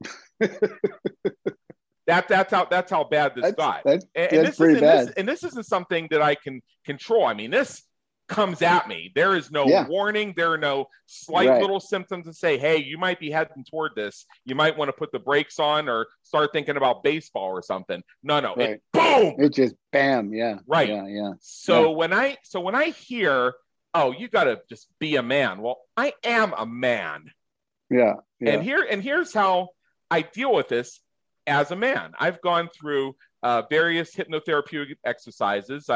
that, that's how that's how bad this that's, got. That's, and, that's and this pretty isn't, bad. This, and this isn't something that I can control. I mean, this comes at me. There is no yeah. warning. There are no slight right. little symptoms to say, hey, you might be heading toward this. You might want to put the brakes on or start thinking about baseball or something. No, no. Right. It, boom. It just bam. Yeah. Right. Yeah. Yeah. So yeah. when I, so when I hear, oh, you got to just be a man. Well, I am a man. Yeah. yeah. And here, and here's how I deal with this as a man. I've gone through uh, various hypnotherapeutic exercises. I've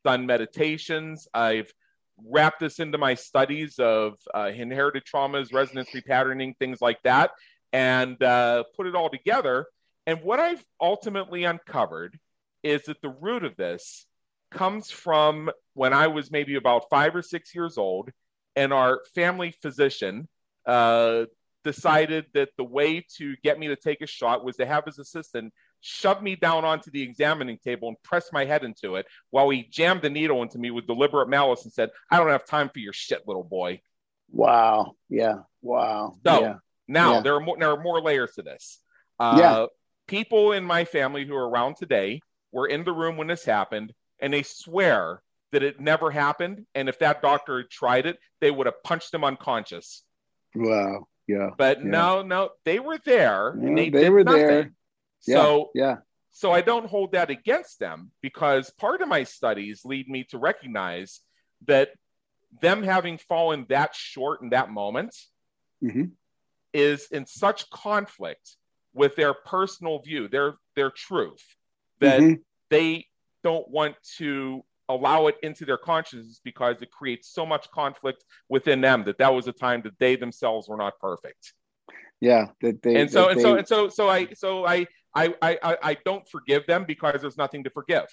done meditations. I've wrapped this into my studies of uh, inherited traumas, resonance repatterning, things like that, and uh, put it all together. And what I've ultimately uncovered is that the root of this comes from when I was maybe about five or six years old, and our family physician uh, decided that the way to get me to take a shot was to have his assistant shove me down onto the examining table and press my head into it while he jammed the needle into me with deliberate malice and said, "I don't have time for your shit, little boy." Wow. Yeah. Wow. So yeah. now yeah. there are more, there are more layers to this. Uh, yeah. People in my family who are around today were in the room when this happened, and they swear that it never happened. And if that doctor had tried it, they would have punched him unconscious. Wow. Yeah. But yeah. no, no, they were there. Yeah, and they they did were nothing. there. So, yeah. yeah. so I don't hold that against them, because part of my studies lead me to recognize that them having fallen that short in that moment mm-hmm. is in such conflict with their personal view, their their truth, that mm-hmm. they don't want to allow it into their consciousness, because it creates so much conflict within them that that was a time that they themselves were not perfect. Yeah, that they and so that and they... so and so so I so I, I I I don't forgive them because there's nothing to forgive.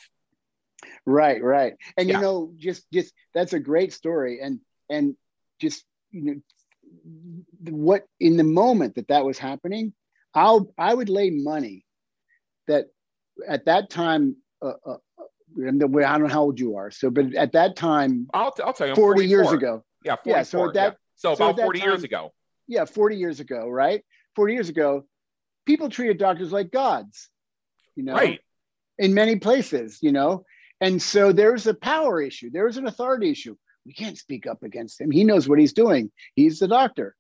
Right, right, and yeah. you know, just just that's a great story, and and just you know, what in the moment that that was happening, I'll I would lay money that at that time. Uh, uh, I don't know how old you are, so but at that time, I'll, I'll tell you, I'm forty forty-four. years ago. Yeah, forty-four. Yeah, so at that, yeah. so, so about forty time, years ago. Yeah, forty years ago, right? forty years ago, people treated doctors like gods, you know, right. in many places, you know, and so there's a power issue, there's an authority issue. We can't speak up against him. He knows what he's doing. He's the doctor.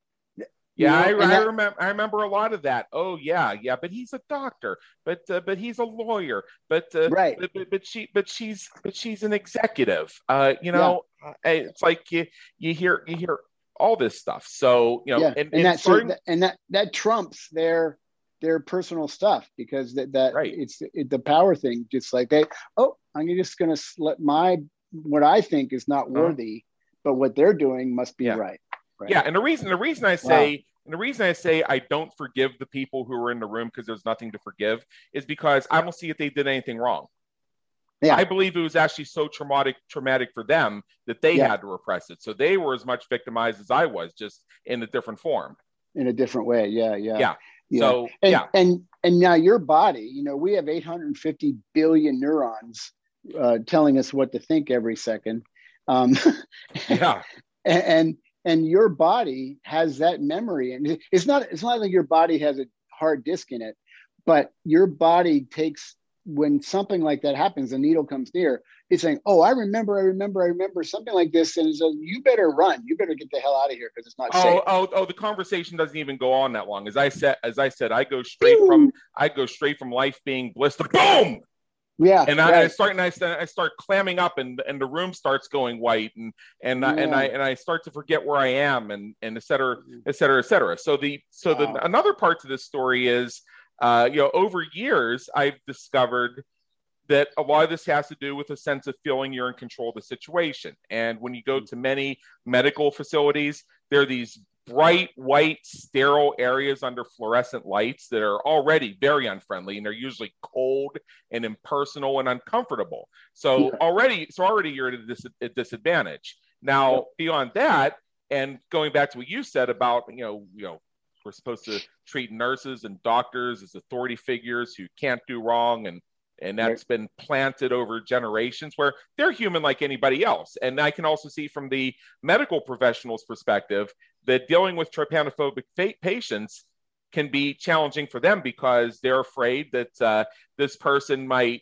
Yeah, you know, I, I that, remember. I remember a lot of that. Oh, yeah, yeah. But he's a doctor. But uh, but he's a lawyer. But uh, right. But, but, but she. But she's. But she's an executive. Uh, you know, yeah. It's like you. You hear. You hear all this stuff. So you know. Yeah. And, and, and that, starting... so that and that that trumps their their personal stuff, because that that right. it's it, the power thing. Just like they. Oh, I'm just going to let my what I think is not worthy, uh-huh. but what they're doing must be yeah. right. Right. Yeah, and the reason the reason I say wow. and the reason I say I don't forgive the people who are in the room because there's nothing to forgive is because I don't see if they did anything wrong. Yeah. I believe it was actually so traumatic traumatic for them that they yeah. had to repress it. So they were as much victimized as I was, just in a different form. In a different way. Yeah, yeah. Yeah. yeah. So and, yeah. And and now your body, you know, we have eight hundred fifty billion neurons uh, telling us what to think every second. Um, yeah. and, and And your body has that memory, and it's not it's not like your body has a hard disk in it, but your body takes, when something like that happens, a needle comes near, it's saying, "Oh, I remember, I remember, I remember something like this," and so you better run, you better get the hell out of here because it's not oh, safe. Oh, oh, the conversation doesn't even go on that long. As I said, as I said, I go straight Ooh. from I go straight from life being bliss to boom. Yeah, and I, right. I start and I, I start clamming up, and, and the room starts going white, and and yeah. and I and I start to forget where I am, and and et cetera, et cetera, et cetera. So the so wow. the another part to this story is, uh, you know, over years I've discovered that a lot of this has to do with a sense of feeling you're in control of the situation. And when you go to many medical facilities, there are these bright white sterile areas under fluorescent lights that are already very unfriendly, and they're usually cold and impersonal and uncomfortable. So yeah. already, so already you're at a, dis- a disadvantage. Now, yeah. beyond that, and going back to what you said about, you know, you know, we're supposed to treat nurses and doctors as authority figures who can't do wrong, and And that's right. been planted over generations, where they're human like anybody else. And I can also see from the medical professional's perspective that dealing with trypanophobic fa- patients can be challenging for them, because they're afraid that uh, this person might,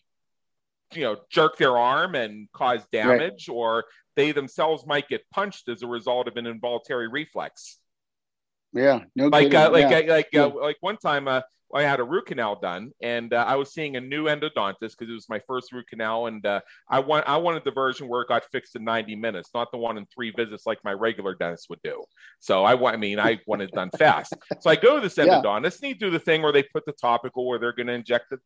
you know, jerk their arm and cause damage, right. or they themselves might get punched as a result of an involuntary reflex. Yeah, no like kidding. Uh, like yeah. uh, like yeah. uh, like one time. Uh, I had a root canal done, and uh, I was seeing a new endodontist because it was my first root canal, and uh, I want I wanted the version where it got fixed in ninety minutes, not the one in three visits like my regular dentist would do. So I want, I mean, I want it done fast. So I go to this endodontist, yeah. and he do the thing where they put the topical, where they're going to inject the,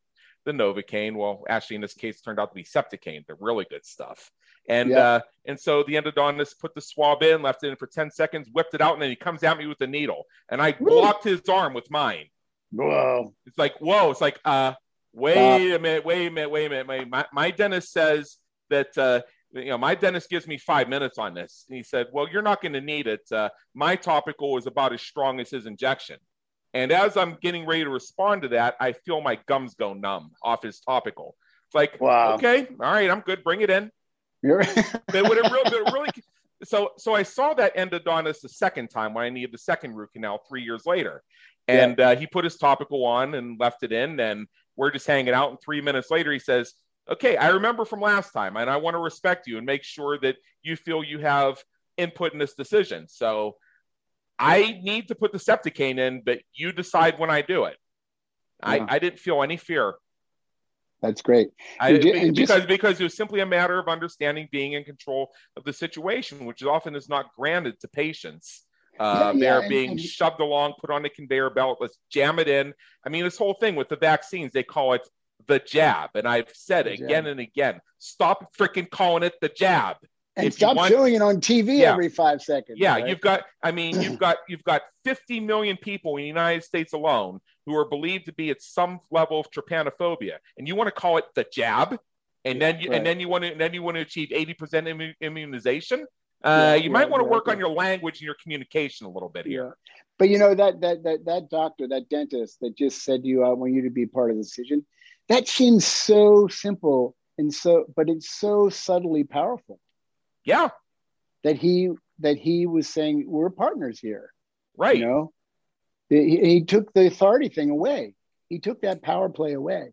the Novocaine. Well, actually, in this case, it turned out to be Septicaine, the really good stuff. And Yeah. uh, and so the endodontist put the swab in, left it in for ten seconds, whipped it out, and then he comes at me with the needle. And I Woo. blocked his arm with mine. Whoa. It's like, whoa. It's like, uh, wait Stop. a minute, wait a minute, wait a minute. My, my, my dentist says that, uh, you know, my dentist gives me five minutes on this. And he said, well, you're not going to need it. Uh, my topical is about as strong as his injection. And as I'm getting ready to respond to that, I feel my gums go numb off his topical. It's like, Wow. okay, all right, I'm good. Bring it in. You're But would it really, but it really, so, so I saw that endodontist the second time when I needed the second root canal three years later. And uh, he put his topical on and left it in. And we're just hanging out. And three minutes later, he says, okay, I remember from last time, and I want to respect you and make sure that you feel you have input in this decision. So I need to put the Septicaine in, but you decide when I do it. Yeah. I, I didn't feel any fear. That's great. I, And ju- be- and just- because because it was simply a matter of understanding, being in control of the situation, which often is not granted to patients. Uh, Yeah, yeah, they're and- being and- shoved along, put on a conveyor belt. Let's jam it in. I mean, this whole thing with the vaccines, they call it the jab, and I've said it The again jab. and again. Stop freaking calling it the jab. And if you stop want- showing it on T V Yeah. every five seconds. Yeah, right? you've got. I mean, you've got you've got fifty million people in the United States alone who are believed to be at some level of trypanophobia, and you want to call it the jab, and then you, Right. and then you want to and then you want to achieve eighty percent immu- immunization. Uh, Yeah, you might yeah, want to yeah, work yeah. on your language and your communication a little bit here. Yeah. But you know that that that that doctor, that dentist that just said to you, I want you to be part of the decision. That seems so simple and so, but it's so subtly powerful Yeah, that he that he was saying we're partners here. right. You know, he, he took the authority thing away. He took that power play away.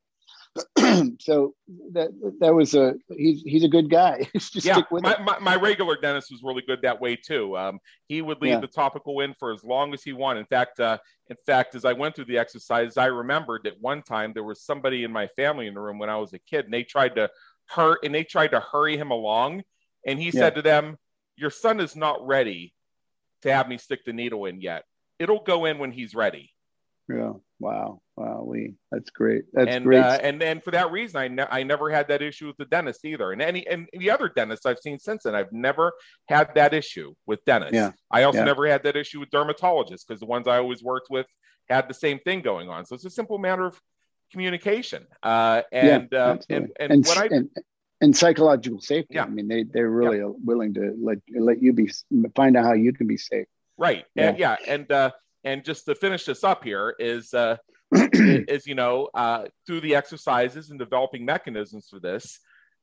So that that was a he's he's a good guy. Just Yeah, stick with my, it. my, my regular dentist was really good that way too. Um, he would leave Yeah. the topical in for as long as he wanted. In fact, uh, in fact, as I went through the exercise, I remembered that one time there was somebody in my family in the room when I was a kid, and they tried to hurt and they tried to hurry him along, and he Yeah. said to them, "Your son is not ready to have me stick the needle in yet. It'll go in when he's ready." Yeah. Wow. Wow. We that's great. That's and great. uh, and and for that reason, I ne- I never had that issue with the dentist either. And any and the other dentists I've seen since then, I've never had that issue with dentists. Yeah. I also Yeah. never had that issue with dermatologists because the ones I always worked with had the same thing going on. So it's a simple matter of communication. Uh, and, yeah, uh, absolutely. and and and, what I and and psychological safety. Yeah. I mean, they they're really willing to let let you be find out how you can be safe. right Yeah. and yeah and uh, and just to finish this up here is. Uh, is, you know, uh, through the exercises and developing mechanisms for this,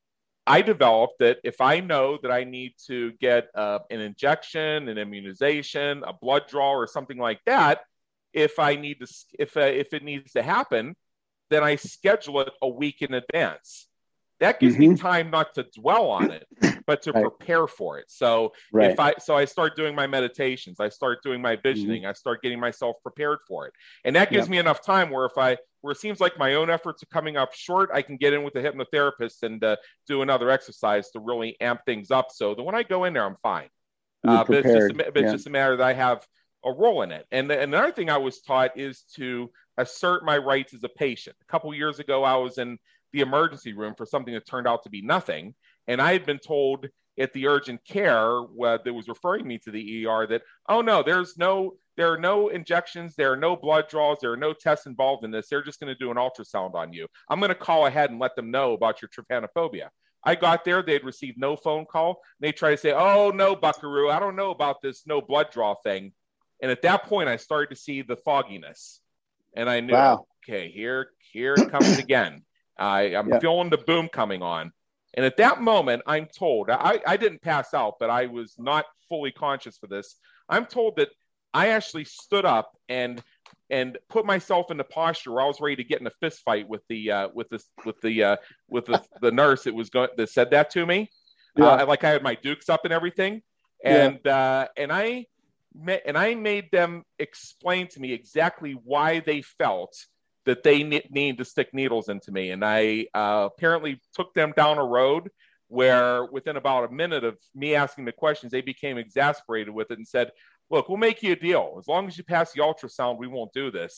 I developed that if I know that I need to get uh, an injection, an immunization, a blood draw, or something like that, if I need to, if uh, if it needs to happen, then I schedule it a week in advance. That gives Mhm. me time not to dwell on it, but to Right. prepare for it. So Right. if I so I start doing my meditations, I start doing my visioning, I start getting myself prepared for it, and that gives Yep. me enough time where if I where it seems like my own efforts are coming up short, I can get in with the hypnotherapist and uh, do another exercise to really amp things up. So that when I go in there, I'm fine. You're Uh, but it's, just a, prepared. ma- but it's Yeah. just a matter that I have a role in it. And, the, and another thing I was taught is to assert my rights as a patient. A couple years ago, I was in the emergency room for something that turned out to be nothing. And I had been told at the urgent care uh, that was referring me to the E R that, oh no, there's no, there are no injections, there are no blood draws, there are no tests involved in this. They're just going to do an ultrasound on you. I'm going to call ahead and let them know about your trypanophobia. I got there, they'd received no phone call. They try to say, oh no, buckaroo, I don't know about this no blood draw thing. And at that point, I started to see the fogginess. And I knew, Wow. okay, here, here it comes again. I, I'm Yeah. feeling the boom coming on. And at that moment, I'm told, I, I didn't pass out, but I was not fully conscious for this. I'm told that I actually stood up and and put myself in the posture where I was ready to get in a fist fight with the uh, with this with the uh, with the, the nurse that was going that said that to me. Yeah. Uh, like I had my dukes up and everything, and uh, and I met, and I made them explain to me exactly why they felt that they ne- need to stick needles into me. And I uh, apparently took them down a road where within about a minute of me asking the questions, they became exasperated with it and said, look, we'll make you a deal. As long as you pass the ultrasound, we won't do this.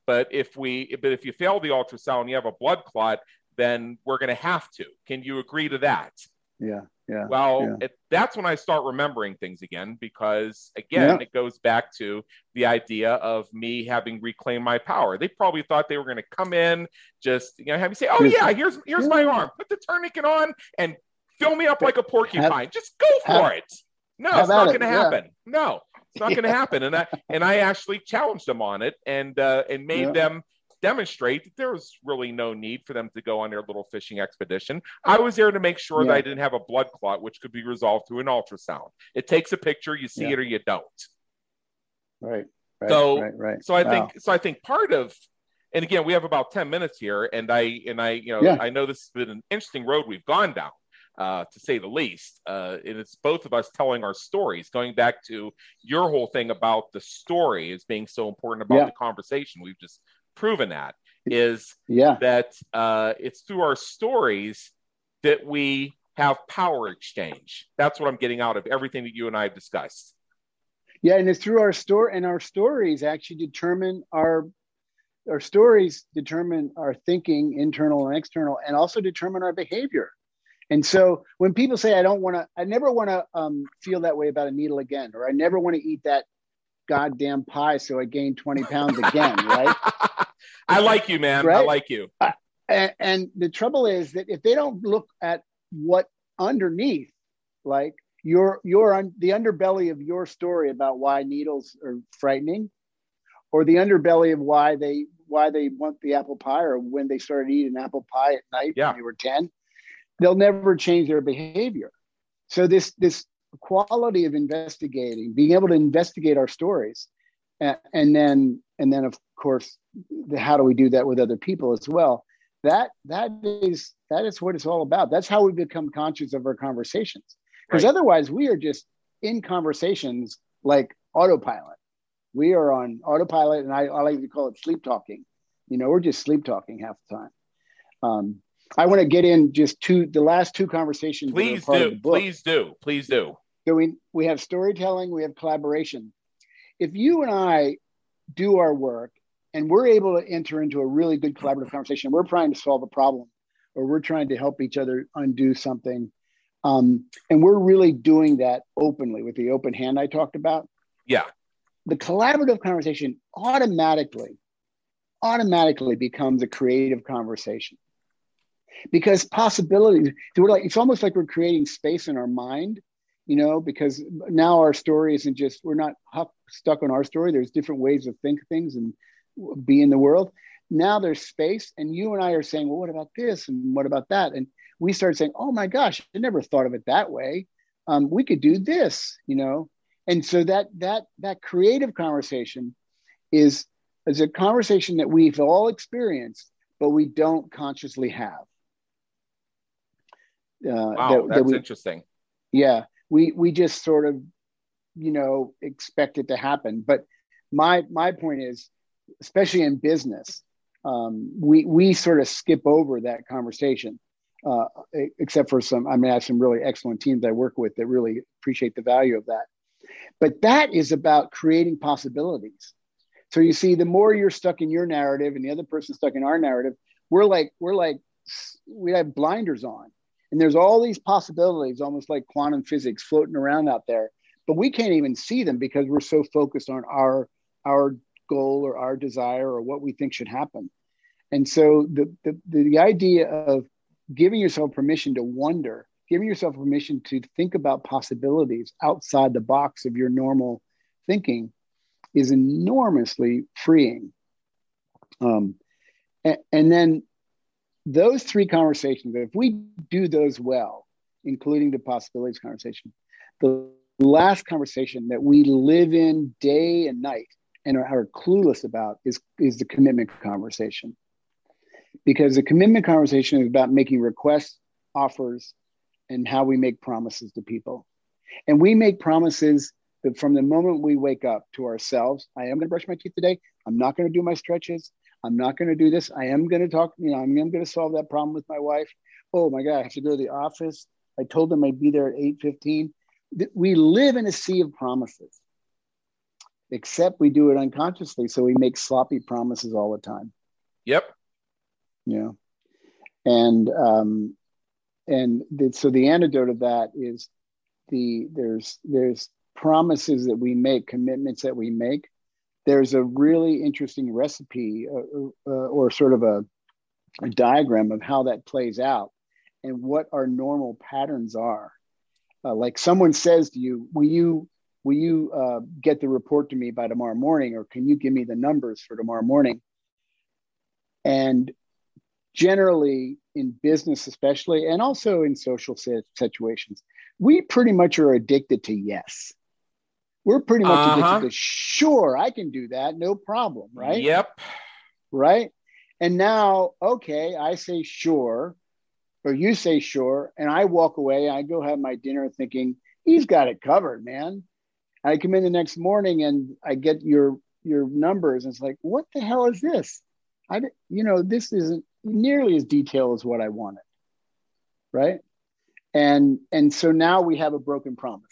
but if we, but if you fail the ultrasound and you have a blood clot, then we're going to have to. Can you agree to that? Yeah. Yeah. Well, yeah. It, that's when I start remembering things again, because again, yeah. it goes back to the idea of me having reclaimed my power. They probably thought they were going to come in, just, you know, have me say, oh yeah, here's, here's yeah. my arm, put the tourniquet on and fill me up like a porcupine. Have, just go for have, it. No, it's not going to happen. Yeah. No, it's not going to happen. And I, and I actually challenged them on it and, uh, and made yeah. them demonstrate that there was really no need for them to go on their little fishing expedition. I was there to make sure yeah. that I didn't have a blood clot, which could be resolved through an ultrasound. It takes a picture, you see yeah. it or you don't. Right. right so, right, right. so I wow. think, so I think part of, and again, we have about ten minutes here, and I, and I, you know, yeah. I know this has been an interesting road we've gone down, uh, to say the least. Uh, and it's both of us telling our stories, going back to your whole thing about the story as being so important about yeah. the conversation. We've just proven that is yeah. that uh, it's through our stories that we have power exchange. That's what I'm getting out of everything that you and I have discussed. Yeah, and it's through our story, and our stories actually determine our our stories determine our thinking, internal and external, and also determine our behavior. And so when people say, I don't want to, I never want to um, feel that way about a needle again, or I never want to eat that goddamn pie so I gain twenty pounds again, right? I like you, man. Right? I like you. Uh, and, and the trouble is that if they don't look at what underneath, like your your un, the underbelly of your story about why needles are frightening, or the underbelly of why they why they want the apple pie, or when they started eating apple pie at night yeah. when they were ten, they'll never change their behavior. So this this quality of investigating, being able to investigate our stories, and, and then and then of course, the, how do we do that with other people as well? That that is that is what it's all about. That's how we become conscious of our conversations. Because right. otherwise, we are just in conversations like autopilot. We are on autopilot, and I, I like to call it sleep talking. You know, we're just sleep talking half the time. Um, I want to get in just two, the last two conversations. Please do, please do, please do. So we, we have storytelling, we have collaboration. If you and I do our work and we're able to enter into a really good collaborative conversation, we're trying to solve a problem, or we're trying to help each other undo something. Um, and we're really doing that openly with the open hand I talked about. Yeah. The collaborative conversation automatically, automatically becomes a creative conversation, because possibilities, we're like, it's almost like we're creating space in our mind, you know, because now our story isn't just, we're not stuck on our story. There's different ways to think things and be in the world. Now there's space, and you and I are saying, well, what about this? And what about that? And we start saying, oh my gosh, I never thought of it that way. Um, we could do this, you know? And so that that that creative conversation is, is a conversation that we've all experienced, but we don't consciously have. Uh, wow, that, that's that we, interesting. Yeah, we we just sort of, you know, expect it to happen. But my my point is, especially in business, um, we we sort of skip over that conversation. Uh, except for some, I mean, I have some really excellent teams I work with that really appreciate the value of that. But that is about creating possibilities. So you see, the more you're stuck in your narrative and the other person's stuck in our narrative, we're like, we're like, we have blinders on. And there's all these possibilities, almost like quantum physics floating around out there, but we can't even see them because we're so focused on our, our goal or our desire or what we think should happen. And so the, the, the idea of giving yourself permission to wonder, giving yourself permission to think about possibilities outside the box of your normal thinking is enormously freeing. Um, and, and then those three conversations, if we do those well, including the possibilities conversation, the last conversation that we live in day and night and are, are clueless about is, is the commitment conversation. Because the commitment conversation is about making requests, offers, and how we make promises to people. And we make promises that from the moment we wake up to ourselves, I am going to brush my teeth today. I'm not going to do my stretches. I'm not going to do this. I am going to talk, you know, I'm going to solve that problem with my wife. Oh my God, I have to go to the office. I told them I'd be there at eight fifteen. We live in a sea of promises. except we do it unconsciously. So we make sloppy promises all the time. Yep. Yeah. And, um, and the, so the antidote of that is the, there's, there's promises that we make, commitments that we make. There's a really interesting recipe uh, uh, or sort of a, a diagram of how that plays out and what our normal patterns are. Uh, like someone says to you, will you, will you uh, get the report to me by tomorrow morning, or can you give me the numbers for tomorrow morning? And generally in business, especially, and also in social situations, we pretty much are addicted to yes. We're pretty much uh-huh. addicted to sure, I can do that, no problem, right? Yep. Right? And now, okay, I say sure, or you say sure, and I walk away, I go have my dinner thinking, he's got it covered, man. I come in the next morning and I get your your numbers, and it's like, what the hell is this? I, you know, this isn't nearly as detailed as what I wanted, right? And and so now we have a broken promise.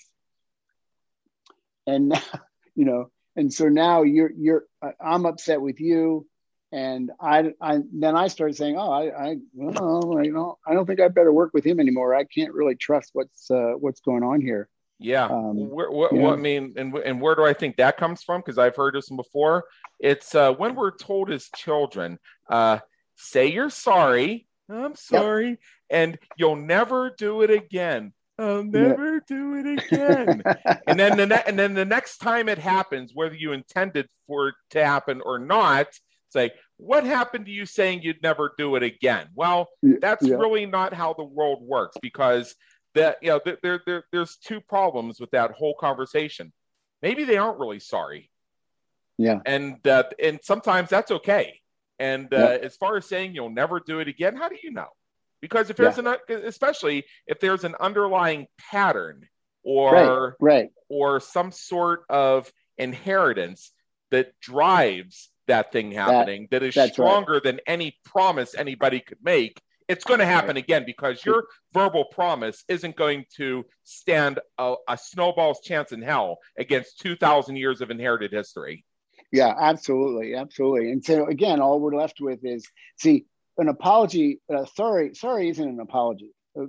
And, you know, and so now you're, you're, I'm upset with you. And I, I, then I started saying, oh, I, I, well, you know, I don't think I better work with him anymore. I can't really trust what's, uh, what's going on here. Yeah. Um, where, what, you know? what I mean, and, and where do I think that comes from? Because I've heard this one before. It's uh, when we're told as children, uh, say you're sorry. I'm sorry. Yep. And you'll never do it again. I'll never yeah. do it again. and then the ne- and then the next time it happens, whether you intended for it to happen or not, say, what happened to you saying you'd never do it again? Well, that's yeah. really not how the world works, because that, you know, there, there, there, there's two problems with that whole conversation. Maybe they aren't really sorry. Yeah. And uh, and sometimes that's okay. And uh, yeah. as far as saying you'll never do it again, how do you know? Because if there's yeah. an, especially if there's an underlying pattern or, right, right. or some sort of inheritance that drives that thing happening, that, that is stronger right. than any promise anybody could make, it's going to happen right. again, because your verbal promise isn't going to stand a, a snowball's chance in hell against two thousand years of inherited history. Yeah, absolutely. Absolutely. And so again, all we're left with is, see, an apology, uh, sorry, sorry isn't an apology. Uh,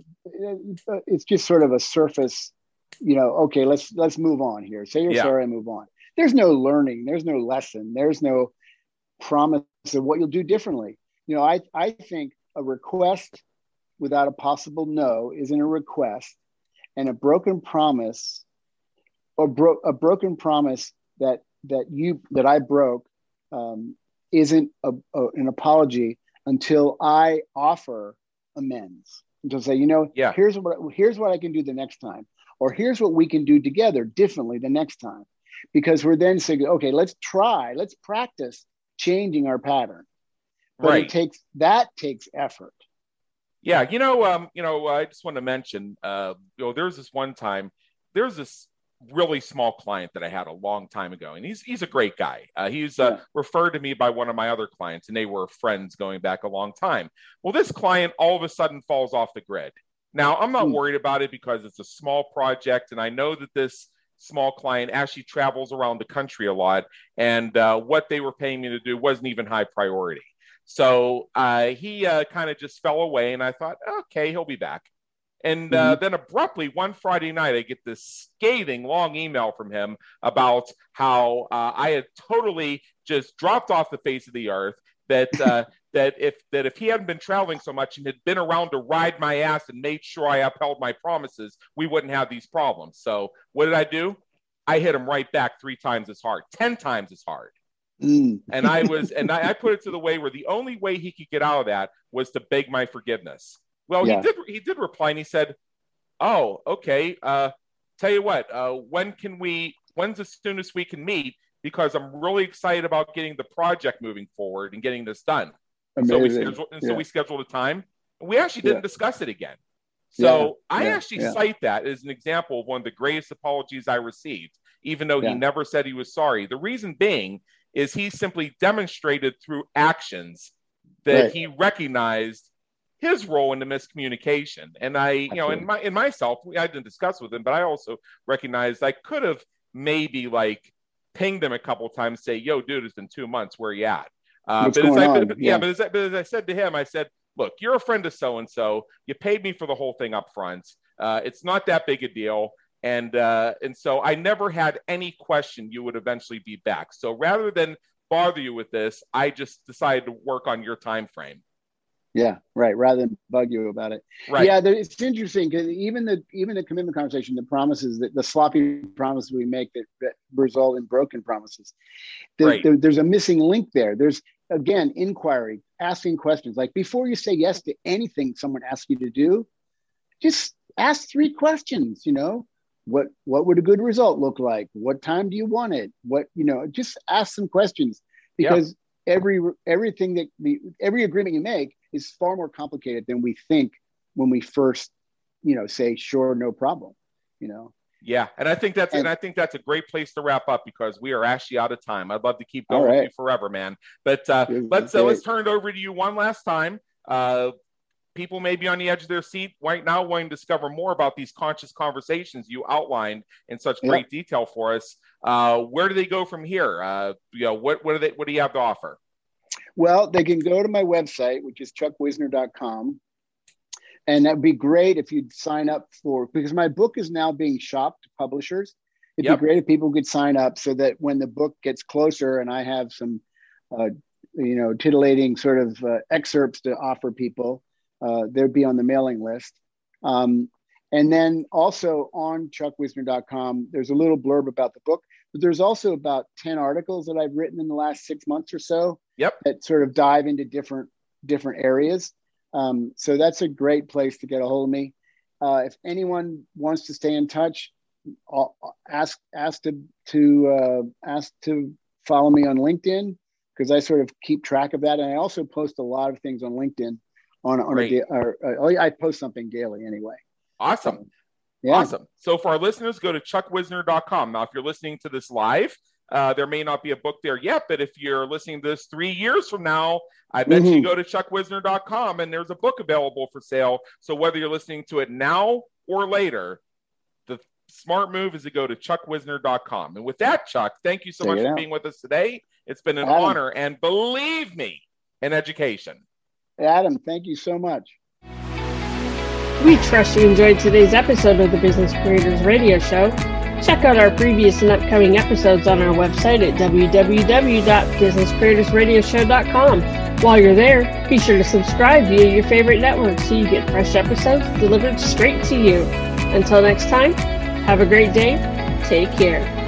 it's just sort of a surface, you know, okay, let's let's move on here. Say you're yeah. sorry and move on. There's no learning. There's no lesson. There's no promise of what you'll do differently. You know, I, I think a request without a possible no isn't a request, and a broken promise or bro- a broken promise that that you that I broke um, isn't a, a, an apology until I offer amends, until say, you know, yeah. here's what here's what I can do the next time, or here's what we can do together differently the next time, because we're then saying, okay, let's try, let's practice changing our pattern. But right. it takes that takes effort. Yeah, you know, um, you know, I just want to mention, uh, you know, there's this one time, there's this really small client that I had a long time ago, and he's he's a great guy. Uh, he's uh, yeah. referred to me by one of my other clients, and they were friends going back a long time. Well, this client all of a sudden falls off the grid. Now, I'm not mm. worried about it because it's a small project, and I know that this small client actually travels around the country a lot, and uh, what they were paying me to do wasn't even high priority. So uh, he uh, kind of just fell away, and I thought, okay, he'll be back. And uh, mm-hmm. then abruptly, one Friday night, I get this scathing long email from him about how uh, I had totally just dropped off the face of the earth, that uh, that if that if he hadn't been traveling so much and had been around to ride my ass and made sure I upheld my promises, we wouldn't have these problems. So what did I do? I hit him right back three times as hard, ten times as hard. Mm. and I was, and I, I put it to the way where the only way he could get out of that was to beg my forgiveness. Well, yeah. he did. He did reply, and he said, "Oh, okay. Uh, tell you what. Uh, when can we? When's the soonest we can meet? Because I'm really excited about getting the project moving forward and getting this done." And so we scheduled. And yeah. so we scheduled a time. And we actually didn't yeah. discuss it again. So yeah. I yeah. actually yeah. cite that as an example of one of the greatest apologies I received, even though yeah. he never said he was sorry. The reason being is he simply demonstrated through actions that right. he recognized his role in the miscommunication. And I, you know, in my, in myself, I didn't discuss with him, but I also recognized I could have maybe like pinged him a couple of times, say, yo, dude, it's been two months. Where you at? Uh, What's but as going I, on? but, yeah, Yeah. but as, I, but as I said to him, I said, look, you're a friend of so-and-so. You paid me for the whole thing up front. Uh, it's not that big a deal. And, uh, and so I never had any question you would eventually be back. So rather than bother you with this, I just decided to work on your time frame. Yeah, right. Rather than bug you about it. Right. Yeah, there, it's interesting because even the even the commitment conversation, the promises that the sloppy promises we make that, that result in broken promises. There, Right. there, there's a missing link there. There's again inquiry, asking questions. Like before you say yes to anything someone asks you to do, just ask three questions. You know, what what would a good result look like? What time do you want it? What you know, just ask some questions because yeah. every everything that the every agreement you make is far more complicated than we think when we first, you know, say, sure, no problem, you know? Yeah. And I think that's, and, and I think that's a great place to wrap up because we are actually out of time. I'd love to keep going right. with you forever, man. But uh, let's, uh, let's turn it over to you one last time. Uh, people may be on the edge of their seat right now wanting to discover more about these conscious conversations you outlined in such great yeah. detail for us. Uh, where do they go from here? Uh, you know, what, what do they, what do you have to offer? Well, they can go to my website, which is chuck wisner dot com. And that'd be great if you'd sign up for, because my book is now being shopped to publishers. It'd yep. be great if people could sign up so that when the book gets closer and I have some, uh, you know, titillating sort of uh, excerpts to offer people, uh, they'd be on the mailing list. Um, and then also on chuck wisner dot com, there's a little blurb about the book, but there's also about ten articles that I've written in the last six months or so. Yep. That sort of dive into different different areas. Um, so that's a great place to get a hold of me. Uh, if anyone wants to stay in touch, I'll ask ask to to uh, ask to follow me on LinkedIn because I sort of keep track of that, and I also post a lot of things on LinkedIn. On on a, or, or, I post something daily anyway. Awesome. So, yeah. Awesome. So for our listeners, go to chuck wisner dot com. Now, if you're listening to this live, Uh, there may not be a book there yet, but if you're listening to this three years from now, I bet mm-hmm. you go to chuck wisner dot com and there's a book available for sale. So whether you're listening to it now or later, the smart move is to go to chuck wisner dot com. And with that, Chuck, thank you so Check much for out. being with us today. It's been an Adam. honor and believe me, an education. Adam, thank you so much. We trust you enjoyed today's episode of the Business Creators Radio Show. Check out our previous and upcoming episodes on our website at w w w dot business creators radio show dot com. While you're there, be sure to subscribe via your favorite network so you get fresh episodes delivered straight to you. Until next time, have a great day. Take care.